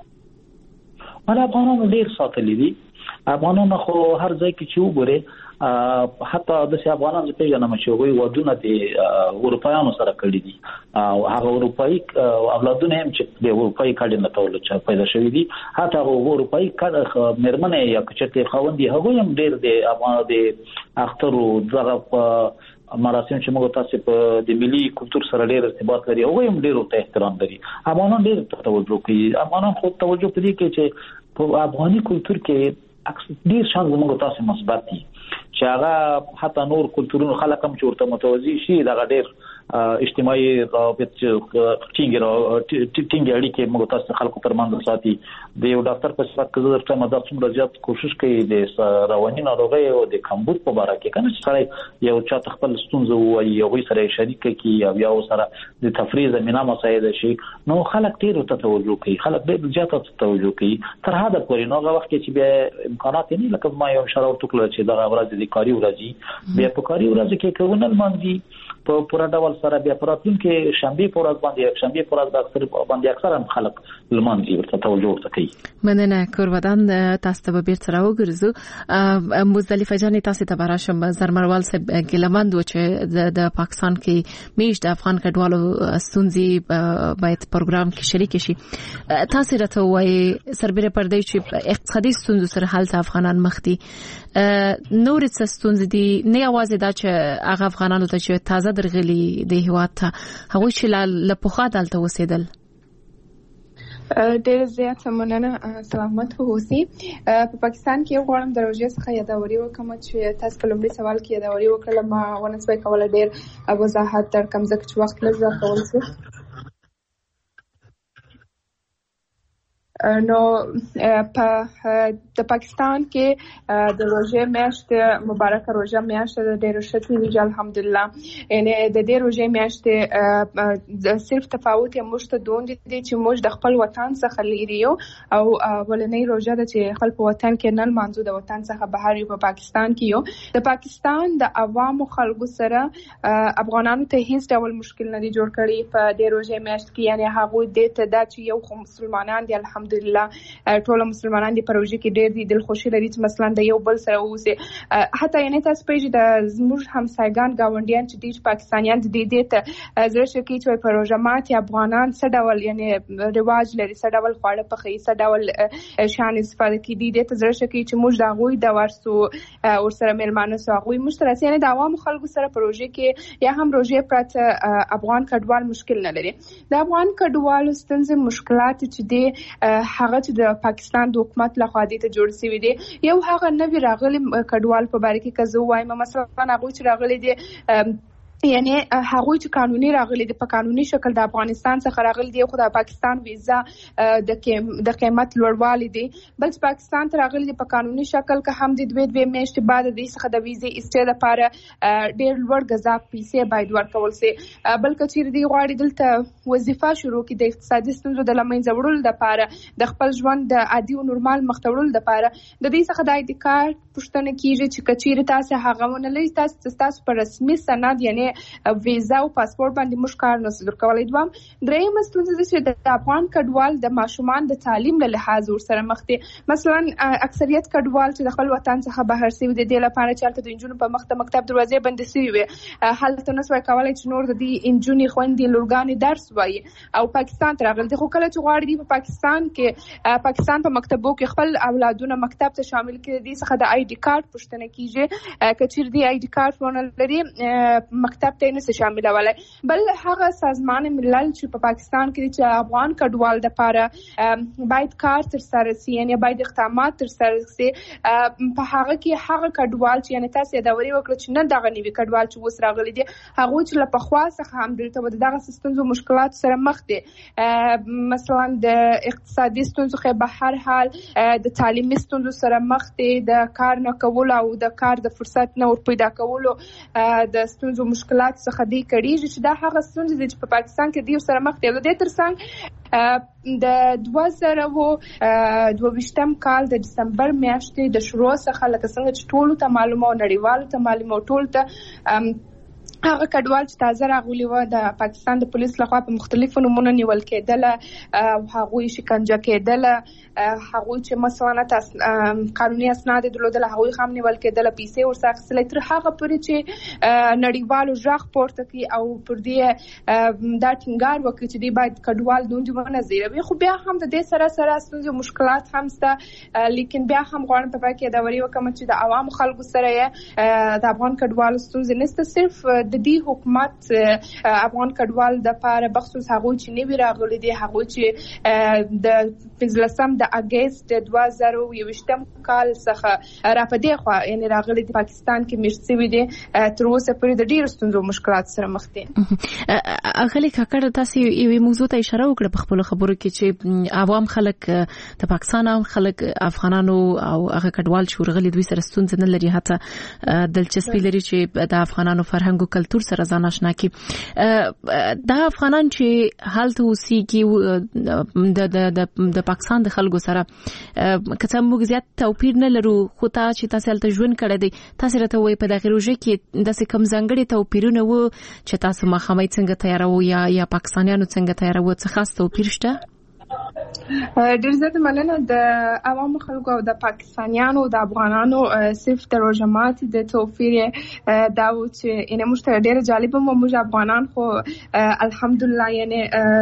[SPEAKER 3] مله افغانانو ډیر ساتلې دي افغانانو خو هر ځای کې چې وګوره حتی د افغانانو په پیژنه چې وي ودونه د اروپایانو سره کړی دي او هغه اروپایي اولادونه هم چې د اروپایي کډه نه تول چې پیدا شوی دي حتی هغه اروپایي کډه مرمنه یا چې خوندې هغه هم ډیر د افغان د اختر او دغه مراسم چې موږ تاسو په د ملي کلچر سره ډېر ارتباط لري او هم ډېر ته احترام لري افغانان ډېر توجه کوي افغانان خو توجه کوي چې په افغاني کلچر کې اکثر ډېر شان موږ تاسو مثبت دي چې هغه حتی نور کلچرونو خلک هم چې ورته متوجي شي دا ډېر اجتماعي روابط ټینګ ټینګ اړیکې موږ تاسو خلکو ترمنځ ساتي د یو ډاکټر په څیر کزه درته مدد څومره زیات کوشش کوي د رواني ناروغي او د کمبود په اړه کې کنه چې سره یو چا خپل ستونزه وایي یو سره شریک کی او یو سره د تفریح زمينه مساعده شي نو خلک ډیر ته توجه کوي خلک ډیر زیات ته توجه کوي تر هغه پورې نو هغه وخت چې بیا امکانات نه لکه ما یو اشاره وکړه چې دا ورځ د کاري ورځي بیا په کاري ورځ کې کومل باندې په پورا ډول سره بیا پراتون کې شنبه پر ورځ باندې شنبه پر ورځ اکثر باندې اکثر هم خلک لمانځي ورته توجه ورته کوي
[SPEAKER 1] مننه کورودان تاسو ته به تر راوګرځو مزدلفه جان تاسو ته براشم زرمروال صاحب ګلمند و چې د پاکستان کې میش د افغان کډوالو ستونزې باید پروګرام کې شریک شي تاسو راته وایي سربېره پردې چې اقتصادي ستونزو سره حل افغانان مخ دي نور څه ستونزې دي نه یوازې دا چې هغه افغانانو ته چې تازه درغلي د هیواد ته هغه چې له پخوا دلته وسیدل
[SPEAKER 4] ډېر زیات مننه سلامت اوسئ په پاکستان کې غواړم د روژې څخه یادوري وکم چې تاسو په لومړي سوال کې یادوري وکړه ما ونسوي کوله ډېر وضاحت در کم ځکه چې وخت لږ راکول شي نو په د پاکستان کې د روژې میاشت مبارکه روژه میاشت د ډېر شتي ویل الحمدلله یعنی د دې روژې میاشت صرف تفاوت یې مشته دوند دي چې موږ د خپل وطن څخه لري یو او ولنۍ روژه د چې خپل په وطن کې نن مانځو د وطن څخه بهر یو په پاکستان کې یو د پاکستان د عوامو خلکو سره افغانانو ته هیڅ ډول مشکل نه دي جوړ کړی په دې روژې میاشت کې یعنی هغه د ته دا چې یو خو مسلمانان دي الحمدلله ټول مسلمانان دي پروژه کې ډېر دي دل خوشي لري چې مثلا د یو بل سره اوسه حتی یعنی تاسو په دې د زموږ همسایګان گاونډیان چې د پاکستانیان د دې ته زړه شکی چې پروژه ماتي افغانان څه ډول یعنی رواج لري څه ډول خواړه پخې څه ډول شان استفاده کوي د دې ته زړه شکی چې موږ د غوي د ورسو او سره ملمانو سره غوي مشترک یعنی د عوام خلکو سره پروژه کې یا هم روژه پرته افغان کډوال مشکل نه لري د افغان کډوالو ستونزې مشکلات چې دي هغه چې د پاکستان د حکومت لخوا د ته جوړ شوی دی یو هغه نوی راغلی کډوال په باره کې کزو وایم مثلا هغه چې راغلی دی یعنی هغه چې قانوني راغلي د په قانوني شکل د افغانستان څخه راغلي دي خو د پاکستان ویزا د د قیمت لوړوالی دي بل چې پاکستان ته راغلي دي په قانوني شکل که هم د دوه دوه میاشتې بعد د څخه د ویزې استې لپاره ډېر لوړ غذا پیسې باید ورکول شي بل کچیر دی غواړي دلته وظیفه شروع کړي د اقتصادي ستونزو د لمنځه وړلو لپاره د خپل ژوند د عادي او نورمال مختورل لپاره د دې څخه د آی ډي کارت پښتنه کیږي چې کچیر تاسو هغه ونه لري تاسو تاسو پر رسمي سند یعنی ویزا او پاسپورت باندې موږ کار نه صدر کولای دوام درېیم ستونزه چې د افغان کډوال د ماشومان د تعلیم له لحاظ ورسره مخ دي مثلا اکثریت کډوال چې د خپل وطن څخه بهر سوي دي د لپاره چې د انجونو په مخ ته مکتب دروازې بند سوي وي حالت نه سوي کولای چې نور د دې انجونی خويندې لورګانې درس وایي او پاکستان ته راغلي خو کله چې غواړي په پاکستان کې پاکستان په مکتبو کې خپل اولادونه مکتب ته شامل کړي دي څخه د آی ډي کارت پښتنه کیږي کچیر دی آی ډي کارت ونه لري مکتب ته نه شامل ولای بل هغه سازمان ملل چې په پاکستان کې چې افغان کډوال د لپاره باید کار تر سره سي یعنی باید اقدامات تر سره سي په هغه کې هغه کډوال چې یعنی تاسو د وری وکړه چې نه دغه نیوي کډوال چې وس راغلي دي هغه چې له پخوا څخه هم دلته د دغه ستونزو مشکلات سره مخ دي مثلا د اقتصادي ستونزو خو به هر حال د تعلیمي ستونزو سره مخ دي د کار نه کول او د کار د فرصت نه ور پیدا کولو د ستونزو مشکلات څخه دی کړي چې دا هغه ستونزې چې په پاکستان کې دی سره مخ دي د ترڅنګ د دوه زره دوه ویشتم کال د دسمبر میاشتې د شروع څخه لکه څنګه چې ټول ته معلومه او نړیوال ته معلومه ټول ته هغه کډوال چې تازه راغلي و د پاکستان د پولیس لخوا په مختلفو نمونه نیول کېدل او هغه شکنجه کېدل هغه چې مثلا تاسو قانوني اسناد درلودل هغه هم نیول کېدل پیسې ورڅخه اخیستل تر هغه پورې چې نړیوالو ژغ پورته کوي او پر دې دا ټینګار وکړي چې دی باید کډوال دومره زیروي خو بیا هم د دې سره سره ستونزې مشکلات هم شته لیکن بیا هم غواړم په پای کې دا وری وکم چې د عوام خلکو سره د افغان کډوالو ستونزې نشته صرف د دې حکومت افغان کډوال د لپاره بخصوص هغه چې نوی راغلي دي هغه چې د پنځلسم د اگست دوه زره او یوویشتم کال څخه را پدې خو یعنی راغلي د پاکستان کې مشتي وي دي تر اوسه پورې د ډیرو ستونزو مشکلات سره مخ دي.
[SPEAKER 1] اغلی کاکړ تاسو یوې موضوع ته اشاره وکړه په خپل خبرو کې چې عوام خلک د پاکستان او خلک افغانانو او هغه کډوال شورغلي دوی سره ستونزې نه لري حتی دلچسپي لري چې د افغانانو فرهنګ او کلچر سره ځان آشنا کړي. دا افغانان چې حالت اوسېږي د د د پاکستان د خلکو سره کته موږ زیات توپیر نه لرو خو ته چې تاسو هلته ژوند کړی دی تاسو راته وایي په دغه روژه کې د څه کم ځانګړي توپیرونه وو چې تاسو مخامخ څنګه تیارو یا یا پاکستانیانو څنګه تیارو څه خاص توپیر شته؟
[SPEAKER 4] ډیر زیات مننه. د عوامو خلکو او د پاکستانیانو د افغانانو صرف د روژه ماتي د توفیر دا و چې ان موږ ته ډیر جالب مو موږ افغانان خو الحمدلله یعنی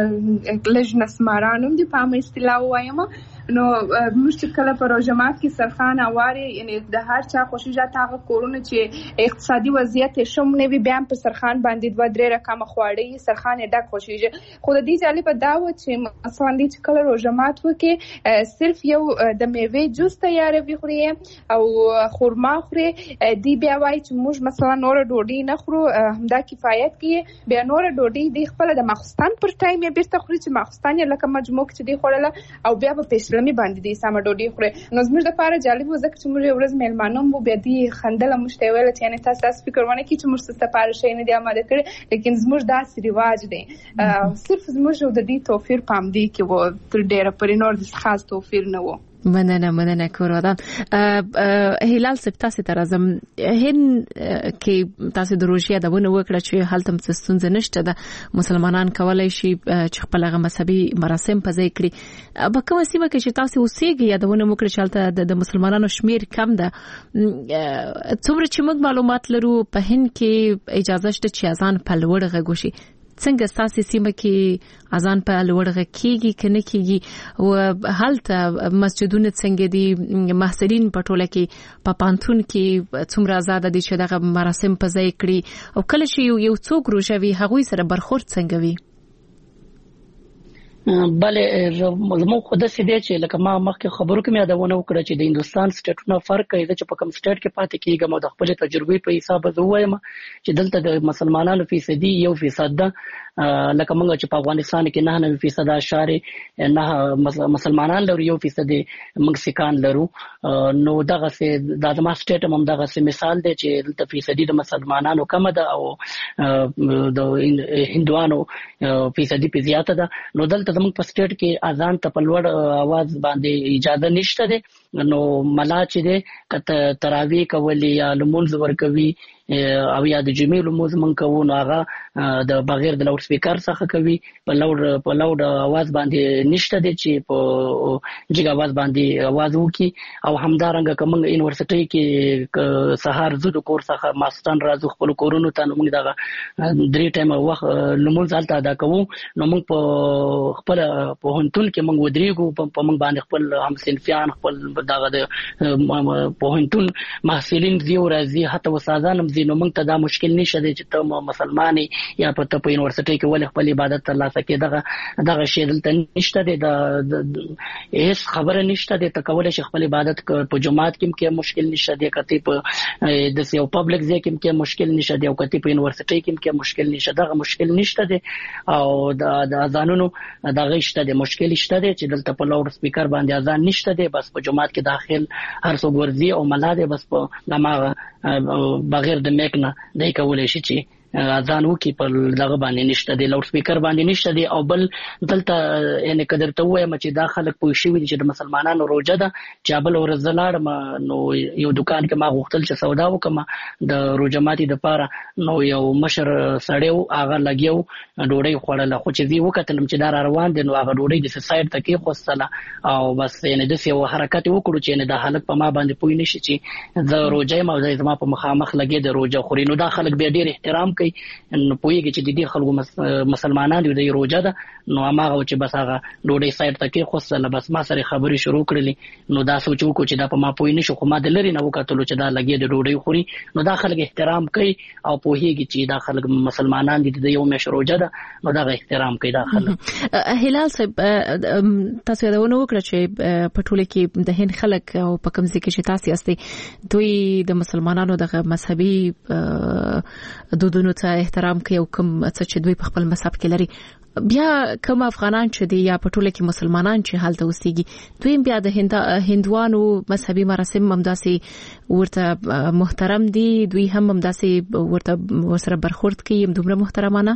[SPEAKER 4] لږ نسمارانو دي په ام اصطلاح وایم نو موږ چې کله په روژه مات کې سرخان اواري یعنی د هر چا خوشیجات هغه کورونه چې اقتصادي وضعیت شوم نه وي بیا په سرخان باندې دوه درې رقم خواړی سرخان ډک خوشیجه خو د دې جالب دا و چې مثلا دې چې کله روژه مات وکي صرف یو د میوه جوس تیاروي خوري او خورما خوري دی بیا وای چې موږ مثلا نور ډوډۍ نه خورو همدا کفایت کوي بیا نور ډوډۍ د خپل د ماخستان پر ټایم یې بیرته خوري چې ماخستان یې لکه مجموع چې دی خوړله او بیا په لمي باندې دي سم ډوډۍ خوري نو زموږ د لپاره جالب و ځکه چې موږ ورځ میلمانو مو به دي خندله مشته ویل چې یعنی تاسو فکر ونه کی چې موږ ست لپاره شي نه دی آماده کړی لیکن زموږ داسې رواج دی صرف زموږ د دې توفیر پام دی کې و تر ډیره پرې نور د خاص توفیر نه و.
[SPEAKER 1] مننه مننه کورودان هلال سپ تاسو ته راځم هند کې تاسو د روژې د ونه وکړه چې حالت مستونزه نشته د مسلمانان کولای شي چې خپل هغه مذهبي مراسم په ځای کړي په کومه سیمه کې چې تاسو اوسېږئ یا د ونه وکړه چې حالت د مسلمانانو شمیر کم ده څومره چې موږ معلومات لرو په هند کې اجازه شته چې اذان په لوړ غږ وشي څنګه ستاسو سیمه کې اذان په لوړ غږ کیږي کنه کیږي او حالت مسجدونه څنګه دي محصلین په ټوله کې په پانتون کې څومره آزاد دي چې دغه مراسم په ځای کړي او کله چې یو څوک روژوي هغوی سره برخورد څنګه وي؟
[SPEAKER 5] بله زموږ خود سې دی چې لکه ما مخکې خبرو کې مې یادونه وکړه چې د هندستان سټیټونو فرق کوي چې په کوم سټیټ کې پاتې کېږم او د خپل تجربې په حساب زه وایم چې دلته د مسلمانانو فیصدي یو فیصد ده لکه موږ چې په افغانستان کې نه نه فیصد اشاره نه مسلمانان لرو یو فیصد موږ سکان لرو نو دغه سه د ازما سټیټ هم دغه سه مثال دی چې دلته فیصدي د مسلمانانو کم ده او د هندوانو فیصدي په زیاته ده نو دلته زموږ په سټیټ کې اذان ته په لوړ आवाज باندې اجازه نشته ده نو ملا چې ده کته تراوی کوي یا لمونځ ورکوي او یا د جمعې لمونځ من کوو نو هغه د بغیر د لاوډ سپیکر څخه کوي په لوړ په لوړ आवाज باندې نشته دي چې په جګ आवाज باندې आवाज وکي او همدارنګه کوم یونیورسيټي کې سهار زو کور څخه ماستان راځو خپل کورونو ته موږ دغه درې ټایم وخت لمونځ حالت ادا کوو نو موږ په خپل په هنتون کې موږ ودرېګو په موږ باندې خپل همصنفیان خپل دغه د په هنتون محصلین زیو راځي حتی استادان نو موږ ته دا مشکل نشته چې ته مسلمانې یا په ته په یونیورسيټي کې ول خپل عبادت ترلاسه کې دغه دغه شی دلته نشته د هیڅ خبره نشته د تکول شي خپل عبادت په جماعت کې کې مشکل نشته د کتي په د یو پبلک ځای کې کې مشکل نشته د کتي په یونیورسيټي کې کې مشکل نشته دغه مشکل نشته د او د اذانونو دغه شته د مشکل شته چې دلته په لاوډ سپیکر باندې اذان نشته د بس په جماعت کې داخل هر څو ورزي او ملاده بس په دماغ بغیر د میک نه دای کولای شي چې اذان وکي په دغه باندې نشته دی لاوډ سپیکر باندې نشته دی او بل دلته یعنی قدر ته وایم چې دا خلک پوه شي چې د مسلمانانو روزه ده چې بل ورځ زلاړم نو یو دکان کې ما غوښتل چې سودا وکم د روزه ماتي د پاره نو یو مشر سړیو هغه لګیو ډوډۍ خوړله خو چې وی وکتلم چې دا روان دي نو هغه ډوډۍ د سایډ ته کې خوستله او بس یعنی د یو حرکت وکړو چې نه د حالت په ما باندې پوي نشي چې د روزه ما د زما په مخامخ لګي د روزه خوري نو دا خلک به ډیر احترام نو پوهیږي چې د دې خلکو مسلمانانو د روزه ده نو هغه چې بس هغه ډوډۍ سایډ ته کې خوسله بس ما سره خبري شروع کړلې نو دا سوچ وکړو چې دا په ما پوي نشو خو ما د لری نه وکړلو چې دا لګي د ډوډۍ خوري نو دا خلک احترام کوي او پوهیږي چې دا خلک مسلمانان دي د یو مشروجه ده نو دا احترام کوي دا خلک.
[SPEAKER 1] هلال صاحب تاسو دا ونه وکړه چې په ټوله کې د هند خلک او په کوم ځای کې چې تاسو یاستئ دوی د مسلمانانو د مذهبي دودونو ته احترام کوي او کوم څه چې دوی په خپل مذهب کې لري بیا کوم افغانان چې دي یا په ټوله کې مسلمانان چې حالت اوسېږي دوی بیا د هند هندوانو مذهبي مراسم همداسې ورته محترم دي دوی هم همداسې ورته ورسره برخورد کوي دومره محترمانه.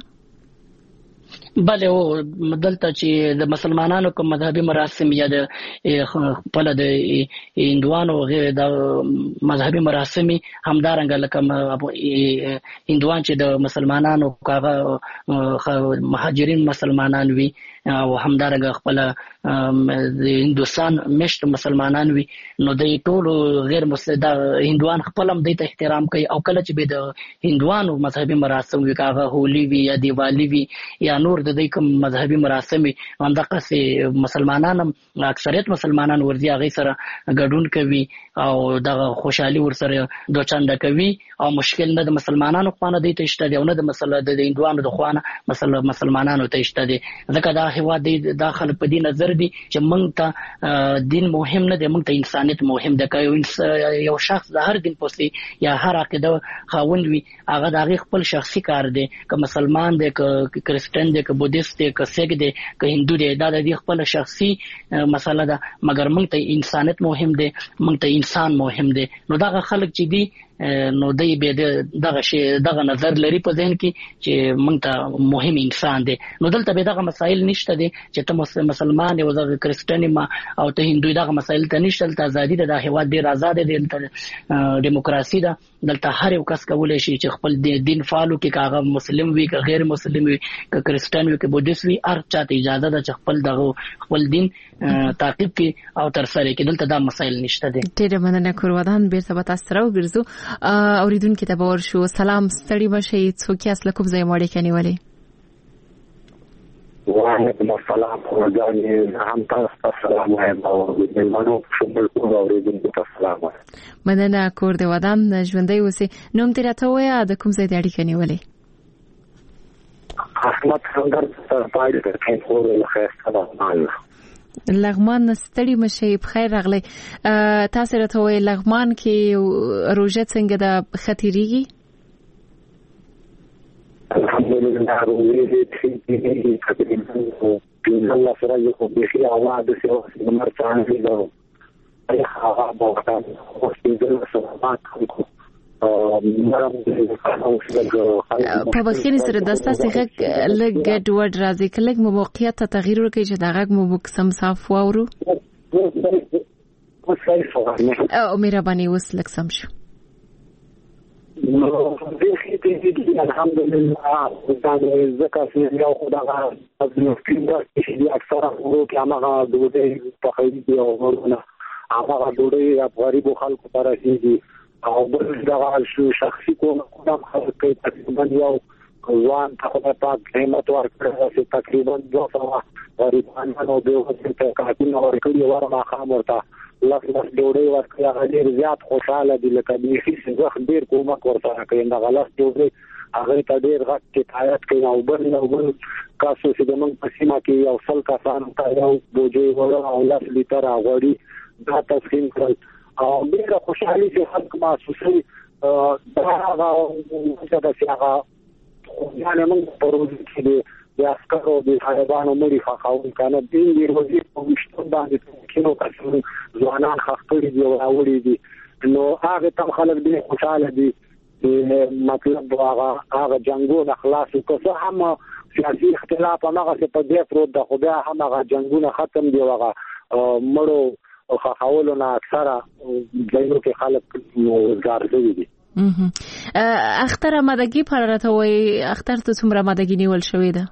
[SPEAKER 5] بله او دلته چې د مسلمانانو کوم مذهبي مراسم یا د خپل د هندوانو غیر د مذهبي مراسم همدارنګه لکه هندوان چې د مسلمانانو کاغه مهاجرین مسلمانان وي او همدارنګه خپل د هندوستان مشت مسلمانان وي نو د ټولو غیر مسلمان د هندوان خپل هم د احترام کوي او کله چې به د هندوانو مذهبي مراسم وي کاغه هولي وي یا دیوالی وي یا نور د دې کوم مذهبي مراسم هم دغه سي مسلمانان اکثریت مسلمانان ورځي هغه سره ګډون کوي او دغه خوشحالي ورسره د چنده کوي او مشکل نه د مسلمانانو خوانه دی ته شته دی او نه د مسله د هندوانو د خوانه مسله مسلمانانو ته شته دی ځکه دا هوا دی داخل په دې نظر دی چې موږ ته دین مهم نه دی موږ ته انسانیت مهم دی که یو شخص د هر دین پوسې یا هر عقیده خاوند وي هغه د هغه خپل شخصي کار دی که مسلمان دی که کرسچن دی که بودیست دی که سیک دی که هندو دی دا د دې خپل شخصي مسله ده مګر موږ ته انسانیت مهم دی موږ ته انسان مهم دی نو دا خلک چې دی نو دای به دغه شی دغه نظر لري په ذهن کې چې موږ ته مهم انسان دی نو دلته به دغه مسائل نشته دي چې ته مسلمان یو دغه کرسچن ما او ته هندوی دغه مسائل ته نشته ته ازادي ده د هیواد ډیر آزاد دي دلته دیموکراسي ده دلته هر یو کس کولای شي چې خپل دین فالو کې کاغه مسلم وي که غیر مسلم وي که کرسچن وي که بودیست وي هر چاته اجازه ده چې خپل دغه خپل دین تعقیب کې او تر سره کې دلته دا مسائل نشته دي.
[SPEAKER 1] ډیر مننه کورودان بیرته به تاسو راو ګرځو اوریدونکو ته باور شو سلام ستړي بشي څوک اصله کوم ځای مړی کني ولی
[SPEAKER 7] وعلیکم السلام ورحمۃ هم تاسو سلام وایم او د منو شمول ټول اوریدونکو ته سلام وایم
[SPEAKER 1] مننه کور دی ودان ژوندۍ اوسې نوم تیر ته ویا د کوم ځای د اړیکې نیولې
[SPEAKER 7] احمد څنګه تر پای ته کې خور خیر سلام
[SPEAKER 1] لغمان ستړي مشي بخیر راغلی تاسو راته وای لغمان کې روزه څنګه د خطرېږي
[SPEAKER 7] الحمدلله روزه دې تقریبا الله سره یو بيخي اواز سره مرچان دي نو اي هغه بوته خو دې سره مات
[SPEAKER 1] په بخښنې سره د تاسو غږ لږ ګډوډ راځي کله مو موقعیت ته تغییر ورکړي چې دا غږ مو مکسم صاف واورو او مهرباني وس لږ سم شو
[SPEAKER 7] نو دې کې الحمدلله دا زکه چې یو خدای د فیلډ چې اکثره ورو کې هغه دوی په خیر دی او ورونه هغه دوی غریب خلکو پر رسیدي او بل دغه شو شخصي کوم کوم خلک تقریبا یو ځوان ته خدای پاک نعمت ورکړی چې تقریبا دوه سوه غریبانو د یو څه کارونه ورکړي ورما خامورته لکه د ډوډۍ ورکړي هغه ډېر زیات خوشاله دي لکه د هیڅ ځخ ډېر کومک ورته کوي دا غلط ډوډۍ هغه ته ډېر غټ کفایت کوي او بل نو بل کاسو چې د موږ په سیمه کې یو سل کسان ته یو بوجي ولا او لاس لیټر غوړي دا تسخین کړل او ډېر خوشحالي چې خلک محسوسوي دا هغه څه د سیاغه یعنی موږ په ورځ کې د عسکرو د طالبانو مړي خاخاون کنه دین دی ورځي په وشتون باندې کینو کسان ځوانان خاطري دی او اوري دي نو هغه تم خلک دي خوشاله دي مطلب هغه هغه جنگونه خلاص کړه هم سیاسي اختلاف هغه څه په دې پروت د خدای هم هغه جنگونه ختم دی هغه مړو او خاولونه اکثره ځایونو کې خلک ګرځي دي
[SPEAKER 1] اختر آمادگی پر راته وای اختر ته څومره آمادگی نیول شوې ده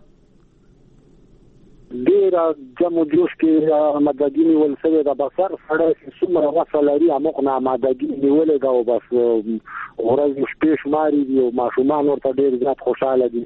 [SPEAKER 7] ډیر جمع جوش کې آمادگی نیول شوې ده بسر سره څومره وصل لري امق نه آمادگی نیولې ده او بس ورځ شپې شماري دي او ماشومان ورته ډیر زیات خوشاله دي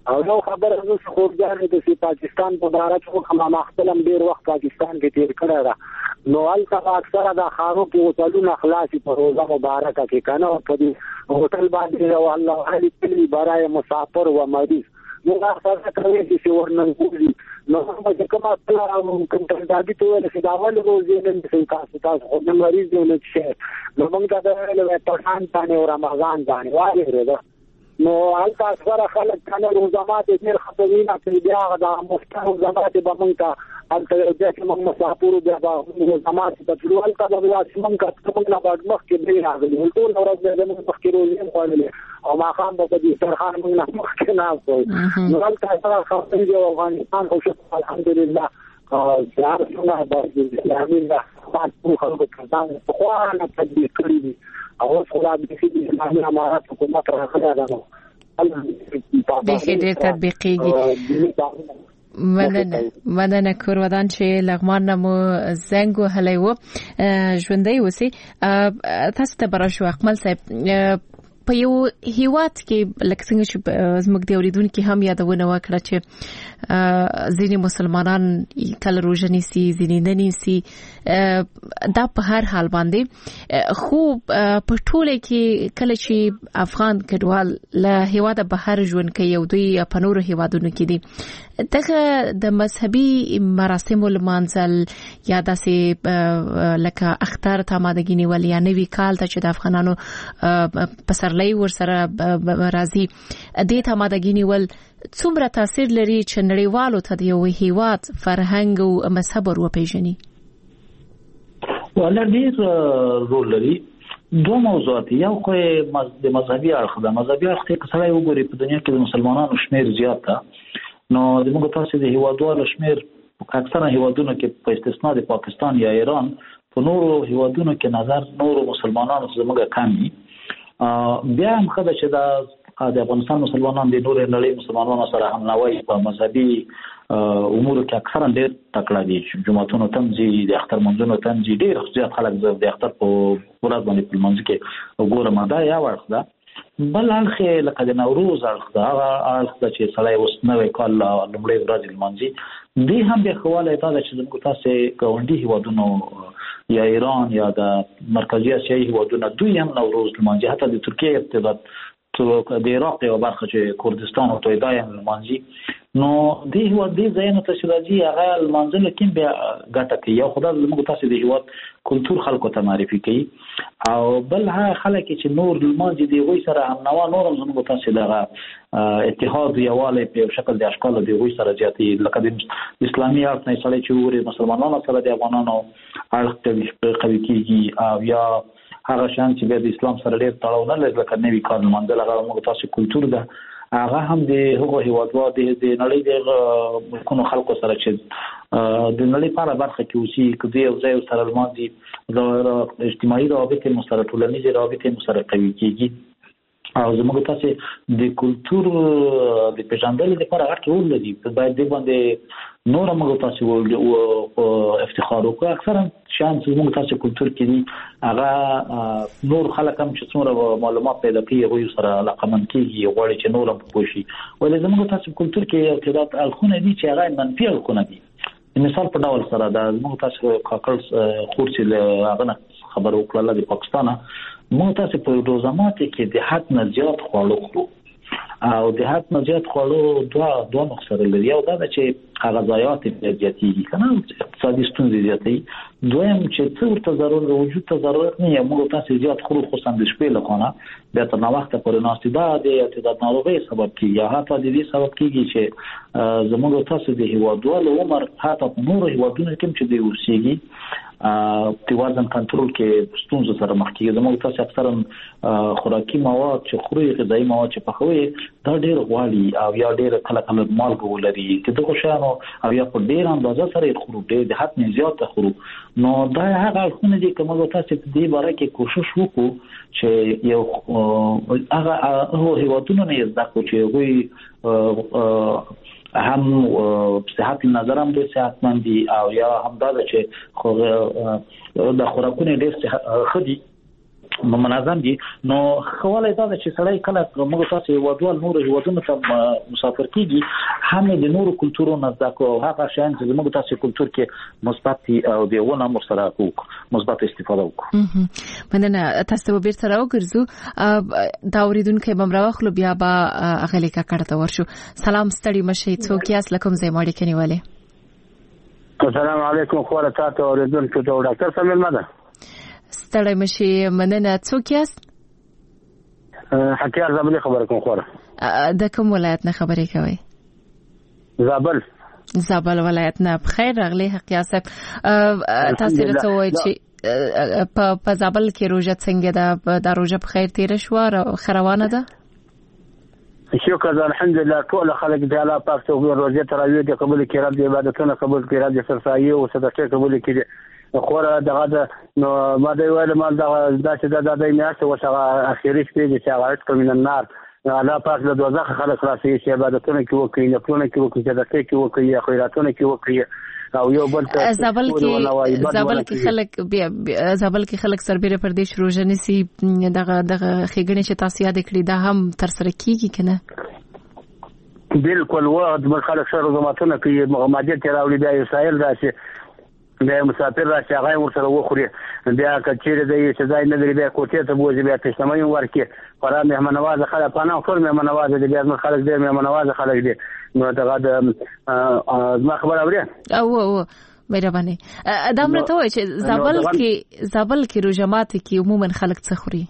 [SPEAKER 7] او نو خبره زه خورځانه د پاکستان په اړه چې کومه مخالم ډیر وخت پاکستان کې تیر کړی را نو البته اکثره د خارو کې وصلونه خلاصي په روزه مبارکه کې کنه په دې هوټل باندې او الله علي کلی برای مسافر و مریض نو دا څه کوي چې ورننګوري نو هم کومه کوم کاندید ته ورسې دا ول روزي نن څه تاسو تاسو د مریض نه چې نو موږ دا له پټان باندې او رمضان باندې وایي نو هلته اکثره خلک کنه روزمات ډېر خطرونه کوي بیا دا مفتر روزمات به مونږ ته هلته چې موږ مسافر بیا به روزمات په ټول هلته به چې موږ کوم نه بعد مخکې دی راغلي ټول ورځ به موږ مخکې روزي خوړلې او ما خام به د سرخان موږ نه مخکې نه کوو نو هلته اکثره خلک دی افغانستان خو شکر الحمدلله زیار څنګه باندې امین الله په خلکو کړه خو انا تدبیر کړی دي او خو د دې اسلامي امارات حکومت راغلی دا
[SPEAKER 1] د دې تطبیقيږي مننه مننه کورودان چې لغمان مو زنګ وهلی و ژوندۍ اوسئ تاسو ته براشو اکمل صاحب په یو هیواد کې لکه څنګه چې زموږ د اوریدونکو هم یادونه وکړه چې ځینې مسلمانان کله روزه نیسي ځینې نه نیسي دا په هر حال باندې خو په ټوله کې کله چې افغان کډوال له هیواده بهر ژوند کوي او دوی په نورو هیوادونو کې دي دغه د مذهبي مراسمو لمانځل یا داسې لکه اختر ته آمادګي نیول یا نوي کال ته چې د افغانانو پسرلی ورسره راځي دې ته آمادګي نیول څومره تاثیر لري چې نړیوالو ته د یو هیواد فرهنګ او مذهب وروپیژني؟
[SPEAKER 3] ولا ډیر رول لري. دوه موضوعات، یو خو د مذهبي اړخ د مذهبي اړخ کې کله وګوري په دنیا کې د مسلمانانو شمیر زیات ده، نو د موږ تاسو د هیوادوالو شمیر اکثره هیوادونو کې په استثنا د پاکستان یا ایران په نورو هیوادونو کې نظر نورو مسلمانانو څخه موږ کم دي. بیا هم خدای چې دا د افغانستان مسلمانانو د نورو نړۍ مسلمانانو سره هم نوای په مذهبي امور کې اکثرا ډېر تکړه دي، جمعتونو تمځي د اختر منځونو تمځي ډېر زیات خلک د اختر په ورځ باندې په منځ کې وګورم دا یا ورخه بل اړخ لکه د نوروز اړخ دا اړخ چې سړی اوس نوې کال لومړی ورځ لمانځي دی هم به خواله دا چې موږ تاسو ګاونډي هیوادونو یا ایران یا د مرکزی اسیایي هیوادونو دوی هم نوروز لمانځي، حتی د ترکیه ارتباط تو د عراق یو برخه چې کردستان او تویدای هم لمانځي، نو دی هو د ځایونو ته چې راځي هغه لمانځل کې بیا ګټه کوي. یو خدای زموږ تاسو د هیواد کلچر خلکو ته معرفي کوي او بل هغه خلک چې نور لمانځي دی وای سره هم نو نور زموږ تاسو دغه اتحاد یواله په شکل د اشکال دی وای سره زیاتې لکه د اسلامي اړخ نه سړی چې وری مسلمانانو سره د افغانانو اړخ ته قوي کیږي او یا هغه شان چې د اسلام سره ډېر تړاو نه لري لکه نوی کال لمانځل هغه موږ تاسو کلچر ده هغه هم د هغو هیوادوالو د نړۍ د کومو خلکو سره چې د نړۍ په اړه برخه کې اوسي کدی او ځای سره لمانځي د اجتماعي روابط سره ټولنیز روابط سره قوي کیږي او زموږ تاسو د کلچر د پیژندل لپاره هغه ټول دي باید د باندې نور موږ تاسو او افتخار وکړو. اکثرا شان زموږ تاسو کلچر کې دي هغه نور خلک هم چې څومره معلومات پیدا کوي هغه سره علاقمند کیږي غواړي چې نور هم پوښي، ولې زموږ تاسو کلچر کې ارتباط الخونه دي چې هغه منفي الخونه دي. مثال په ډول سره د زموږ تاسو کاکل خورسي له هغه خبر وکړه د پاکستان موږ تاسو په روزمات کې د حد نه زیات خواړه خورو او د حد نه زیات خواړو دوه دوه مقصد لري. یو دا چې هغه ضایعات زیاتېږي کنه اقتصادي ستونزې زیاتې، دویم چې څو ورته ضرورت وجود ته ضرورت نه یې موږ تاسو زیات خورو خصوصا د شپې لخوا بیا تر نو وخت پورې ناستې دا د اعتداد ناروغي سبب کیږي یا حتی د دې سبب کیږي چې زموږ تاسو د هیوادوالو عمر حتی په نورو هیوادونو کې چې دی اوسېږي د وزن کنټرول کې ستونزې سره مخ کیږي. زموږ تاسو اکثرا خوراکي مواد چې خوري غذایی مواد چې پخوي دا ډېر غواړي او یا ډېر کله کله مالګه ولري چې دغه شانو او یا په ډېر اندازه سره خورو ډېر د حد نه زیات خورو، نو دا هغه خونه دي کومه تاسو په دې باره کې کوشش وکړو چې یو هغه هغه هیوادونو نه زده کړو چې وي هم صحت نظر هم ډېر صحتمند دي او یا هم دا چې د خوراکونو ډېر خدي منظم دي نو خواله دا چې سړی کله موږ تاسو ودوال نور هیوادونو ته مسافر کیږي هم د نورو کلتورونو زده کو هغه شان چې موږ تاسو کلتور کې مثبت او دیونه مرسته وکړو مثبت استفاده وکړو
[SPEAKER 1] مننه تاسو به بیرته راوګرځو دا اوریدونکو به مراوخلو بیا با اغلی کا کړه ورشو سلام ستړي مشي څوک یاس لکم زې ماړي کنيواله
[SPEAKER 8] السلام علیکم خو راته اوریدونکو ته ډاکټر سمیل مده
[SPEAKER 1] ستړي مشي مننه څوک یاست
[SPEAKER 8] حکیار زابل خبر کوم خو
[SPEAKER 1] د کوم ولایت نه خبرې کوي
[SPEAKER 8] زابل
[SPEAKER 1] زابل ولایت نه بخیر راغلی حکیار صاحب تاسو راته وایي چې په زابل کې روزه څنګه ده د روزه بخیر تیر شو او خروانه ده
[SPEAKER 8] شکر الحمدلله ټول خلک د الله پاک څخه روزه تراویح د قبول کړه د عبادتونو قبول کړه د سرسایي او صدقه قبول کړي خو دغه د نو ما دی ویل مال دا چې دا د میاشتې وسه اخیری شپې چې هغه کوم النار الله پاک د دوزخ خلک راسي چې عبادتونه کې وکړي نه پلونه کې وکړي صدقه کې وکړي خیراتونه کې وکړي او یو بل ته
[SPEAKER 1] زابل کې زابل کې خلک زابل کې خلک سربېره پردیش روزه نسی دغه دغه خېګنې چې تاسو یاد کړی دا هم تر سره کیږي کنه
[SPEAKER 8] بالکل وخت بل خلک سره زماتونه کوي مغمادیت راوړي د اسرائیل راشي د مسافر راشي هغه ورسره وخوري بیا کچېره د سزا نه لري بیا کوټه ته بوزي بیا تشتمه ورکي فرا مهمان نواز خلک پانه خور مهمان نواز دي بیا خلک دې مهمان نواز خلک دي نو دغه د ما خبر اوري
[SPEAKER 1] او او مهرباني دا مرته وای چې زابل کې زابل کې روزمات کې عموما خلک څه خوري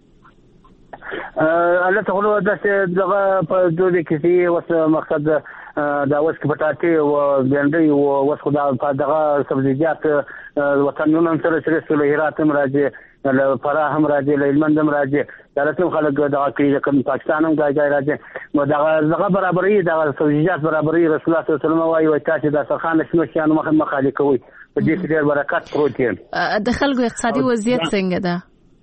[SPEAKER 8] الله تعالی د دغه په دوی کې وس مقصد دا وس پټاټي او ګنډي او وس خدا په دغه سبزیجات وطنونو سره سره سره هرات هم راځي له فراه هم راځي له هلمند هم راځي دا ټول خلک دغه کې کوم پاکستان هم راځي راځي نو دغه دغه برابرۍ دغه سبزیجات برابرۍ رسول الله صلی الله علیه وسلم وايي وای تاسو د سرخان شنو شان مخ مخالي کوي په دې کې ډېر برکت پروت دی
[SPEAKER 1] د خلکو اقتصادي وضعیت څنګه ده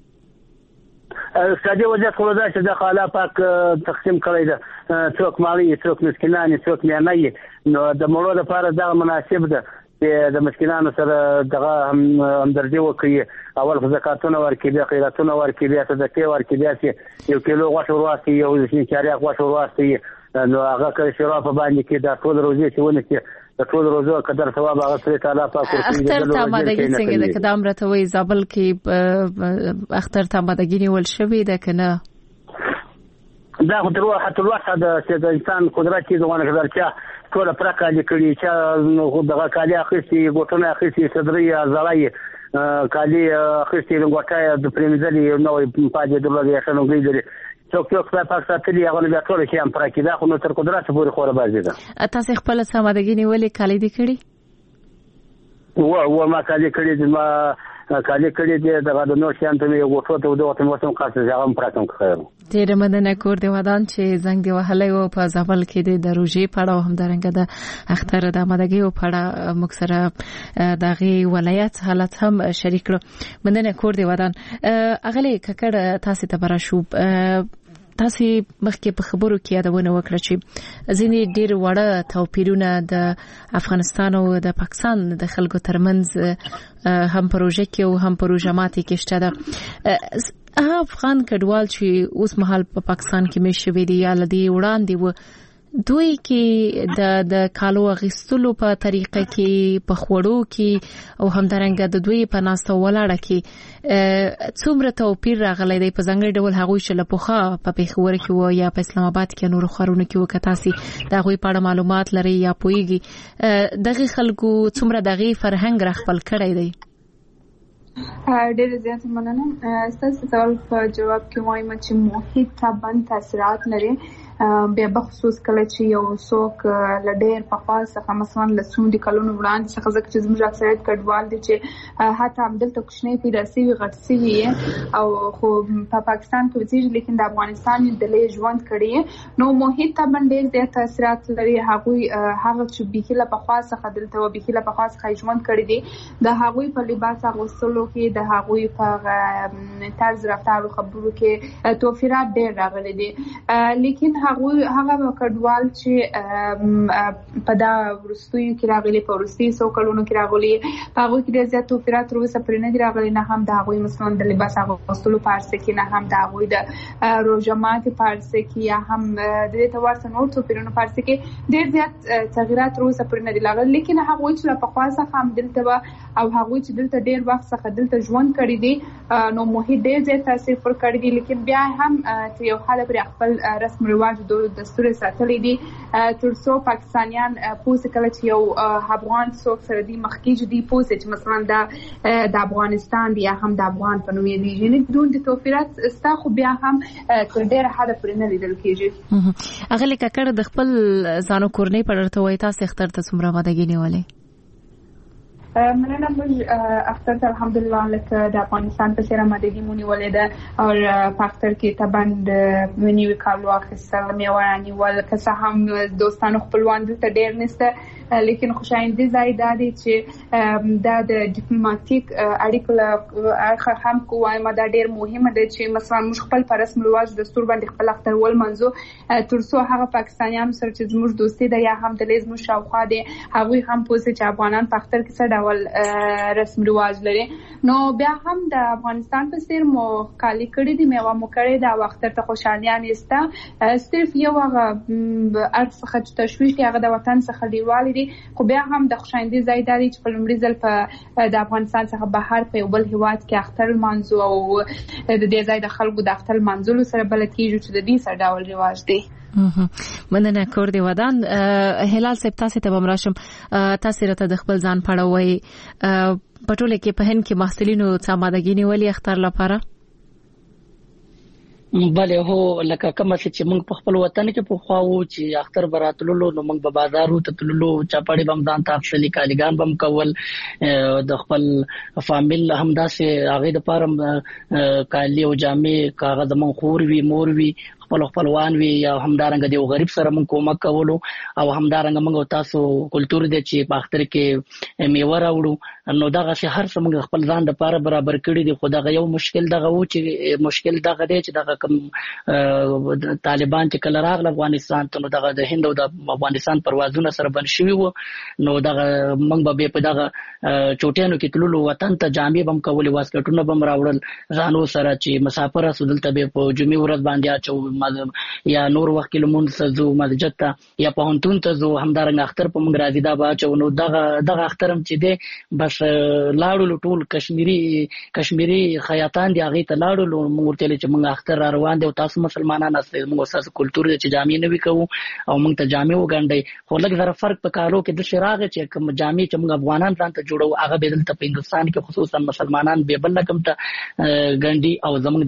[SPEAKER 8] اقتصادي وضعیت خو دا چې د خاله پاک تقسیم کړی ده څوک مالي څوک مسکینان څوک میانای نو د مړو لپاره دا مناسب ده چې د مسکینانو سره دغه همدردي وکړي اول زکاتونه ورکړي بیا خیراتونه ورکړي بیا صدقې ورکړي بیا یو کیلو غوښه ورواستي یو شینچاري غوښه ورواستي نو هغه کې شراب باندې کې د ټول روزي چې ونه کې د ټول روزو قدر ثواب هغه سره تعالی پاک ورکړي
[SPEAKER 1] اختر ته مادګي څنګه د قدم راته وي زابل کې اختر ته مادګي نیول شوی ده کنه
[SPEAKER 8] دا خو تر وخت تر وخت د انسان قدرت چې ځوانه کړل ټول پرکا لیکلي چې دغه کالي اخیستي ګوتونه اخیستي صدري زړای کالي اخیستي ګوټه د پریمزلي نوې پاجې دلته یې شنو ګیدري څوک څوک په پاکستان کې هغه بیا ټول شي هم پرکې دا خو نو تر قدرت پورې خوره بازي ده
[SPEAKER 1] تاسو خپل سمادګي نیولې کالي دي کړی
[SPEAKER 8] و و ما کالي کړی د ما کالي کړی د دغه نو شان ته یو غوټو ته دوه موسم خاصه ځای هم پراکم خیر
[SPEAKER 1] ډیر مننه کور دی ودان چې زنګ دی وهلې او په زابل کې د روزي پړاو هم درنګ د اختر د مدګي او پړا مکسره دغه ولایت حالت هم شریک کړو مننه کور دی ودان اغلی ککړه تاسو ته برا شو تاسو مخکې په خبرو کې یادونه وکړه چې ځینې ډېر وړه توپیرونه د افغانستان او د پاکستان د خلکو ترمنځ هم پروژه کې او هم پروژه ماتي کې شته ده افغان کډوال چې اوس مهال په پاکستان کې مې شوي دي یا لدی وړاندې و دوی کې د د کالو غستلو په طریقه کې په خوړو کې او همدارنګه د دوی په ناستو ولاړه کې څومره توپیر راغلی دی په ځانګړي ډول هغوی چې له پخوا په پیښور کې و یا په اسلام آباد کې نور ښارونو کې و که تاسې د هغوی په اړه معلومات لرئ یا پوهیږئ دغه خلکو څومره دغه فرهنګ راخپل کړی دی
[SPEAKER 4] ډېر زیات مننه ستاسو سوال په جواب کې وایم چې محیط طبعا تاثیرات لري بیا بخصوص کله چې یو څوک لډیر په خاص څخه مثلا لسوندي کلونو وړاندې څخه ځکه چې زموږ اکثریت کډوال دي چې حتی همدلته کوچنی پیدا سوي غټ سوي او خو په پاکستان کې وځي لیکن د افغانستان د لې ژوند کړي نو محیط طبعا ډېر زیات تاثیرات لري هغه هغه چې بخیله په خاص څخه دلته و بخیله په خاص څخه ژوند کړي دي د هغوی په لباس اغوستلو کې د هغوی په طرز رفتار او خبرو کې توفیرات ډېر راغلي دي لیکن هغه هغه کډوال چې په دا ورستیو کې راغلي په ورستي سو کلونو کې راغلي هغه کې د زیاتو توپیرات روسه پرې نه دی راغلي نه هم د هغه مثلا د لباس اغوستلو پارسه کې نه هم د هغه د روزمات پارسه کې یا هم د دې تواسه نور توپیرونو پارسه کې ډېر زیات تغیرات روسه پرې نه دی راغلي لیکن هغه چې په خاصه هم دلته او هغه چې دلته ډېر وخت څخه دلته ژوند کړی دی نو محیط ډېر زیات تاثیر پر کړی دی لیکن بیا هم چې یو حاله پر خپل رسم رواج د دستور ساتلې دي تر څو پاکستانیان پوسه کله چې یو افغان څوک سره دی مخکې دي پوسه چې مثلا د د افغانستان دی هم د افغان په نوم دی یعنی دون د توفیرات ستا خو بیا هم تر ډېر حد پرې نه لیدل کېږي
[SPEAKER 1] هغه لکه کړه د خپل ځانو کورنۍ په اړه وایي تاسو اختر ته څومره وادګی نیولې
[SPEAKER 4] مننه موږ اختر ته الحمدلله لکه د افغانستان په سره مددي مونږ ولېده او په اختر کې تبند منیو کالو اخیستل میواني ول که هم دوستانو خپلوان دلته ډېر نشته لیکن خوشایندې ځای دادي چې دا د ډیپلوماټیک اړیکو له هم کوه ما دا ډېر مهمه ده چې مثلا موږ خپل پر رسم رواج دستور باندې خپل اختر ول منځو تر څو هغه پاکستانیانو سره چې زموږ دوستي ده یا هم د لیزمو شاوخوا دي هغه هم پوسه چې افغانان په اختر کې څه ول رسم رواج لري نو بیا هم د افغانستان په سر مو کالی کړی دی میوه مو کړی دا وخت ته خوشالیان استا صرف یو هغه ارڅخه تشویش هغه د وطن څخه دیوالي دي خو بیا هم د خوشاندې ځای دی چې په لومړي ځل په د افغانستان څخه بهر په بل هیواد کې اختر منځو او د دې ځای د خلکو د اختر منځلو سره بلد کیږي چې د دې سره ډول رواج دی
[SPEAKER 1] مننه کور دی ودان هلال صاحب تاسو ته بمراشم تاسو راته د خپل ځان پړوي پټوله کې په هن کې محصلینو څه مادګی نیولې اختر لپاره
[SPEAKER 5] بله هو لکه کومه چې موږ په خپل وطن کې په خواو چې اختر براتللو نو موږ په بازارو ته تللو چاپړې بم ځان ته اصلي کالیګان بم کول د خپل فامیل همداسې هغه د پارم کالی او جامې کاغذ مون خور وی مور وی خپل خپلوان وی یا همدارنګ دی غریب سره مونږ کومک کولو او همدارنګ مونږ تاسو کلچر دی چې په اختر کې میوه راوړو نو دغه شي هر څه مونږ خپل ځان د پاره برابر کړی دی خو دغه یو مشکل دغه و چې مشکل دغه دی چې دغه کوم طالبان چې کله راغله افغانستان ته نو دغه د هند او د افغانستان پروازونه سره بند شوي وو نو دغه مونږ به په دغه چوټیانو کې تللو وطن ته جامې بم کولې واسکټونه بم راوړل ځانو سره چې مسافر سودلته به په جمعې ورځ باندې اچو یا نور وخت کې لمونځ زو مسجد ته یا په هنتون ته زو همدارنګ اختر په موږ راځي دا باچو نو دغه دغه اخترم چې دی بس لاړو ټول کشمیری کشمیری خیاطان دی هغه ته لاړو موږ ته چې موږ اختر را روان دي او تاسو مسلمانان استه موږ اساس کلچر چې جامې نه وکړو او موږ ته جامې وګڼډي خو لږ زره فرق په کارو کې د شراغ چې کوم جامې چې موږ افغانان ځان ته جوړو هغه به دلته په هندستان کې خصوصا مسلمانان به بل کوم ته ګڼډي او زموږ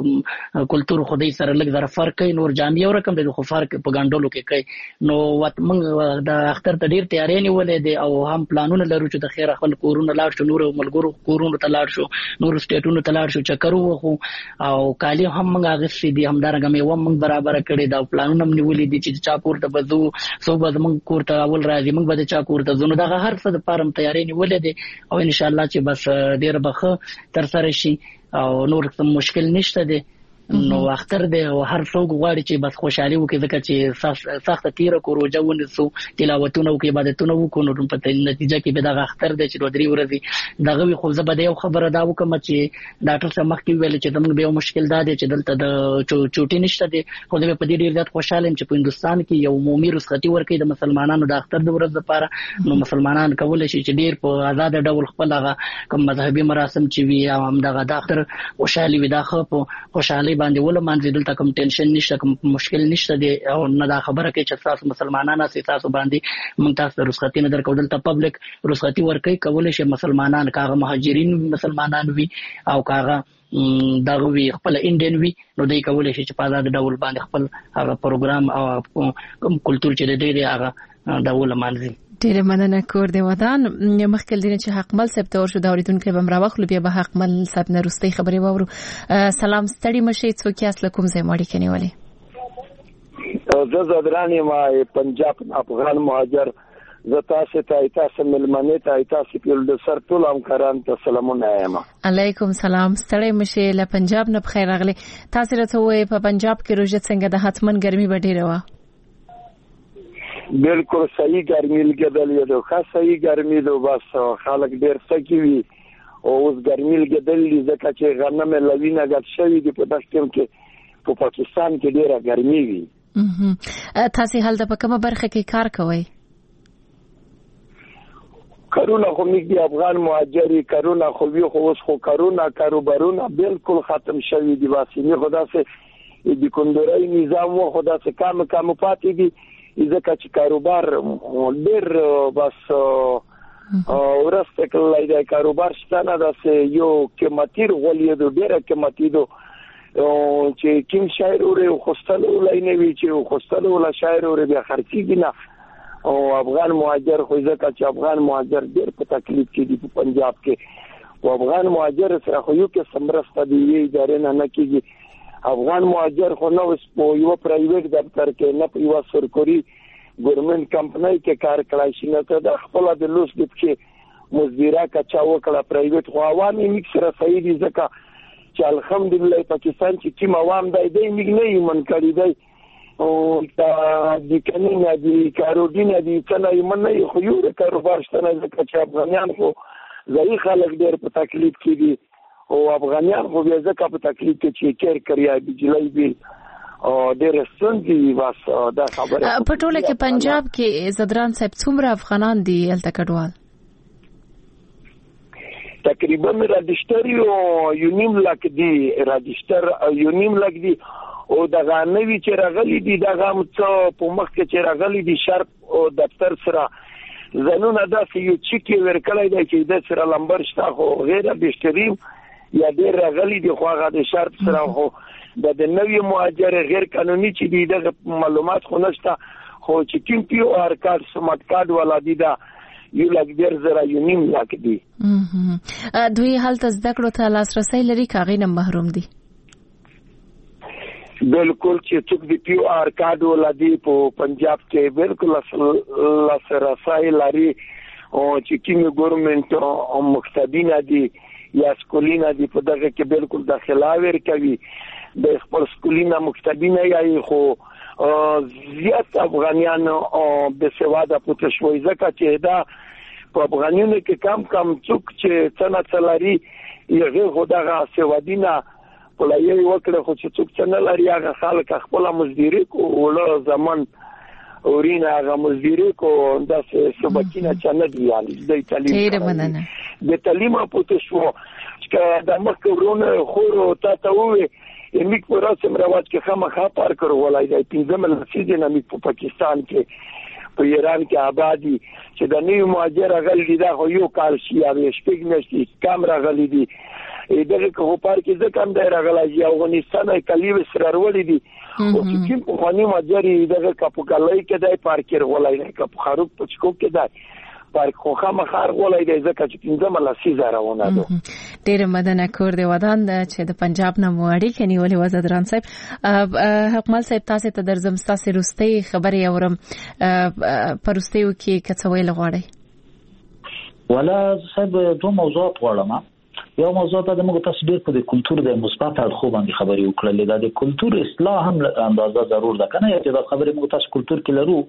[SPEAKER 5] د کلچر خدای سره لږ زره فرق کوي نور جامې او رقم د خو فرق په ګاندولو کې کوي نو وت موږ د اختر ته ډیر تیاری نیولې دي او هم پلانونه لرو چې د خیر خپل کورونه لاړ شو نور ملګرو کورونه ته لاړ شو نور سټیټونو ته لاړ شو چکر وو او کالی هم موږ غوښتي دي همدارنګه مې و موږ برابر کړی دا پلانونه نیولې دي چې چا کور ته بزو سو به موږ کور ته اول راځي موږ به چا کور ته زونه دغه هر څه د پارم تیاری نیولې دي او ان شاء الله چې بس ډیر بخه تر سره شي او نور څه مشکل نشته دي نو اختر دی او هر څوک غواړي چې بس خوشحالي وکړي ځکه چې سخت تیر کو روزه ونیسو تلاوتونه وکړي عبادتونه وکړو نو په نتیجه کې به دا اختر دی چې درې ورځې دغه وی خو زه به یو خبره دا وکم چې ډاکټر صاحب مخکې ویل چې زموږ به یو مشکل دا دی چې دلته د چوټي نشته دی خو زه په دې ډیر زیات خوشاله یم چې په هندستان کې یو مومي رخصتي ورکړي د مسلمانانو د اختر د ورځ لپاره نو مسلمانان کولای شي چې ډیر په آزاد ډول خپل هغه کوم مذهبي مراسم چې وي او هم دغه د اختر خوشحالي وي دا خو په خوشحالي باندې ول مانځي دلته کوم ټینشن نشته کوم مشکل نشته دی او نه دا خبره کوي چې تاسو مسلمانانو سي تاسو باندې مونږ تاسو رخصتي نه درکو دلته پبلک رخصتي ورکوي کولای شي مسلمانان کاغه مهاجرین مسلمانان وي او کاغه دغه وی خپل انډین وی نو دوی کولای شي چې په آزاد ډول باندې خپل هغه پروګرام او کوم کلچر چې دی هغه دا ول مانځي
[SPEAKER 1] ډیره مننه کور دی ودان مخکې دینه چې حقمل صاحب ته ورشو دا اوریدونکو به مراوخلو بیا به حقمل صاحب نه رستي خبري وورو سلام ستړي مشي څوک یاس لکم زه ماړي کني ولي
[SPEAKER 9] زه زدرانی ما پنجاب افغان مهاجر
[SPEAKER 7] زه تاسو ته تاسو ملمنه ته تاسو په د سر ټول همکاران ته سلامونه وایم.
[SPEAKER 1] علیکم سلام. ستړی مشه له پنجاب نه بخیر راغلی. تاسو راته وایي په پنجاب کې روزه څنګه د حتمن ګرمي ډیره وه؟
[SPEAKER 7] بالکل صحیح ګرمي لګیدل یو ښه صحیح ګرمي دو بس خلک ډیر سکی وي او اوس ګرمي لګیدل ځکه چې غنم لوینه غټ شوی دی په داسې ټیم کې په پاکستان کې ډیره ګرمي وي.
[SPEAKER 1] تاسو هلته په کومه برخه کې کار کوئ؟
[SPEAKER 7] کرونا خو میږي افغان مهاجری کرونا خو وی خو اوس خو کرونا کاروبارونه بالکل ختم شوی دی واسي خدا سه د کندوري نظام و خدا سه کم کم پاتې دي ځکه چې کاروبار ډیر بس ورسته کولای دی کاروبار شته دا سه یو قیمتي غولې دو ډیره قیمتي دو چې کیم شاعر او خوستل ولای نه وی چې خوستل ولا شاعر او بیا خرڅي نه او افغان مهاجر خو ځکه چې افغان مهاجر ډېر په تکلیف کې دي په پنجاب کې او افغان مهاجر سره خو یو کې سمرسته دی ادارې نه نه کېږي. افغان مهاجر خو نو په یو پرایویټ دفتر کې نه په یو سرکوري ګورنمنت کمپنۍ کې کار کړای شي نه ته د خپل د لوس د کې مزدوره کا چا وکړه پرایویټ خو عوامي میک سره صحیح دي ځکه چې الحمدلله پاکستان چې تیم عوام دی دی میګ نه یې من کړی دی او د کنينه د کاروډینه د څنګه یې منې خو یو د کاروبار شته ځکه چې افغانان خو ځای خلک ډېر په تکلیف کې دي او افغانان خو بیا ځکه په تکلیف کې چې کېر کړی بجلی بیل او ډېر ستونزې واس دا خبره
[SPEAKER 1] په ټوله کې پنجاب کې زدران صاحب څومره افغانان دي هلته کډوال؟
[SPEAKER 7] تقریبا راجستر یو نیم لک دی راجستر یو نیم لک دی او دغه نوی چې راغلي دي دغه څه په مخ کې چې راغلي دي شرپ او دفتر سره زنونه داسې یو چیکي ورکړی دی چې د سره لمبر شته خو غیره بهترین یا ډېر راغلي دي خو هغه د شرپ سره خو د نوی مهاجر غیر قانوني چې دی د معلومات خو نشته خو چې کوم پی او آر کارت سمارټ کارت ولا دي دا یو لک ډېر زره یو نیم لک دي.
[SPEAKER 1] دوی هلته زده کړو ته لاسرسی لري که هغې نه محروم دي؟
[SPEAKER 7] بالکل چې څوک د پی او آر کارت ولادي په پنجاب کې بالکل لاسرسی لري او چې کوم ګورنمنت او مکتبونه دي یا سکولینه دي په دغه کې بالکل داخله ورکوي د خپل سکولینه مکتبونه یې خو زیات افغانیان او د سواده پته شوي ځکه چې دا په افغانانو کې کم کم څوک چې څنګه څلاري یې خو دغه سوادینه په لایې وکړه خو چې څوک څنګه لري هغه خلک خپل مزدوري کو ول زمان اورینه هغه مزدوري کو داسې سبکینه چنه دی یالي د تعلیم د تعلیم په تاسو چې د مخکورونه خور ته ته وې میک په رسم رواج کې خامخا پار کړو ولای دی پنځم لسیزه نه میک په پاکستان کې په ایران کې آبادی چې د نیو مهاجر غلي دا خو یو کال شي یا شپږ میاشتې کیمرا غلي دي دغه کو پار کې ځکه هم د راغلای افغانستان کلیو سره ورولې دي او چې کوم په خاني ماجری دغه کپو کلای کې د پارکر ولای نه کپ خروب پچکو کې ده پارک خو خامخار ولای دی ځکه چې پنځم لسیزه راونه ده.
[SPEAKER 1] ډېر مننه کور دی ودان چې د پنجاب نه موړي کني ولې وزدران صاحب حکمل صاحب تاسو ته درځم تاسو روستي خبري اورم پرستیو کې کڅوي لغواړي
[SPEAKER 3] ولا صاحب دوه موضوعات غواړم. یو موضوع ته د موږ تاسو ډیر په د کلچر د مثبت اړخو باندې خبرې وکړلې دا د کلچر اصلاح هم اندازه ضرور ده کنه چې دا خبرې موږ تاسو کلچر کې لرو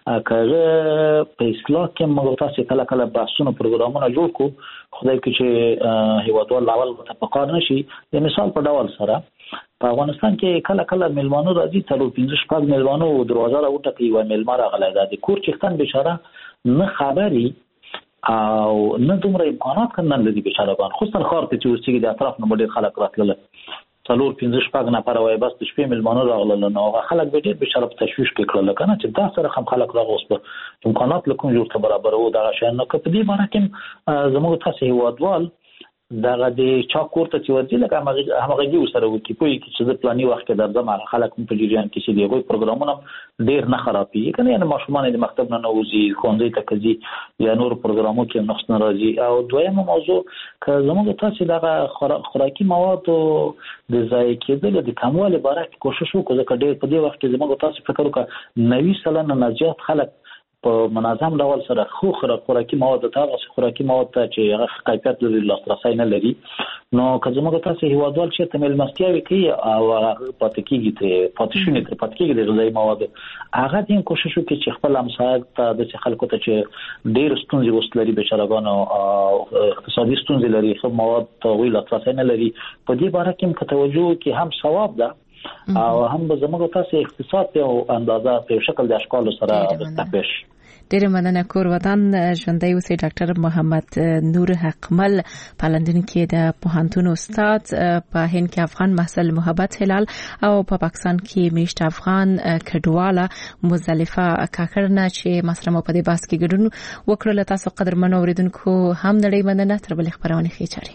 [SPEAKER 3] کله په اصلاح کې موږ تاسو کله کله بحثونه پروګرامونه جوړ کو خدای کې چې هیوادوال لاول په کار نشي د مثال په ډول سره په افغانستان کې کله کله ملمانو راځي تر پنځه شپږ ملمانو دروازه راوټه کوي و ملمار غلای دا د کور چختن بشاره نه خبري او نه دومره امکانات کنن لدی بیچارهان خصوصا خار ته چې ورسېږي د اطراف نه ډېر خلک راتلل څلور پنځه شپږ نفر وای بس د شپې ملمانو راغلل نو هغه خلک به ډېر بیچاره په تشویش کې کړل کنه چې دا سره هم خلک راغوس په امکانات لکه جوړ ته برابر وو دا شان نو په دې باندې کوم زموږ تاسو هیوادوال دغه د چا کوړه چې ورته لکه هغه هغه سره وکی کوی چې د پلاني وخت کې درځم هغه خلک په جریان کې چې دی وي پروګرامونه ډیر نه خرابي کنه یعنی ماشومان د مکتب نه نوځي خوندې ته کوي یا نور پروګرامو کې نقص ناراضي او دویمه موضوع که زموږ تاسو دغه خوراکي مواد د ضایع کېدل د کموالي لپاره کوشش وکړو ځکه ډیر په دې وخت کې زموږ تاسو فکر وکړه نوي سلنه نه زیات خلک په منظم ډول سره خو خوراکي مواد ته هغه خوراکي مواد ته چې هغه کیفیت لري لاسرسي نه لري نو که زموږ تاسو هیوادوال چې تمل مستیاوي کوي او پاتې کیږي ته پاتې شونې ته پاتې کیږي د غذایی مواد هغه دې کوشش وکړي چې خپل امسایت ته د خلکو ته چې ډېر ستونزې وستلري بچراګانو او اقتصادي ستونزې لري خو مواد ته ویل لاسرسي نه لري په دې باره کې هم توجه کې هم ثواب ده او هم به زموږ تاسو اقتصاد ته اندازه په شکل د اشکال سره مستقبش
[SPEAKER 1] ډېر مننه کور وطن ژوندۍ اوسې ډاکټر محمد نور حقمل په لندن کې د پوهنتون استاد په هند کې افغان محصل محبت هلال او په پاکستان کې میشت افغان کډواله مزدلفه کاکړنه چې مسره مو په دې باس کې ګډون وکړل تاسو قدرمن اوریدونکو هم نړۍ مننه تر بل خبرونه خېچاري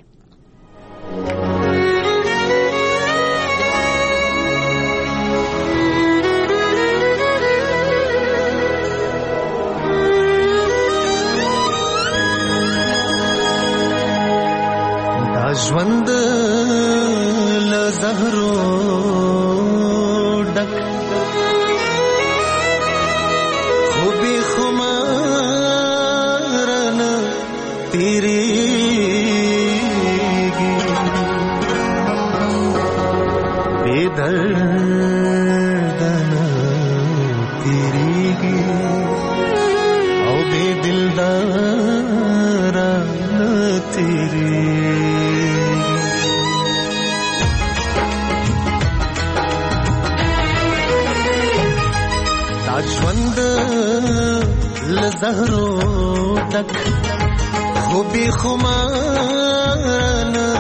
[SPEAKER 9] ژوند له زهرو ډک خو به خمار نه تیریږي بے درد نه تیریږي او بے دلدار نه تیریږي ژوند لزهرو تک خوبی خمار نه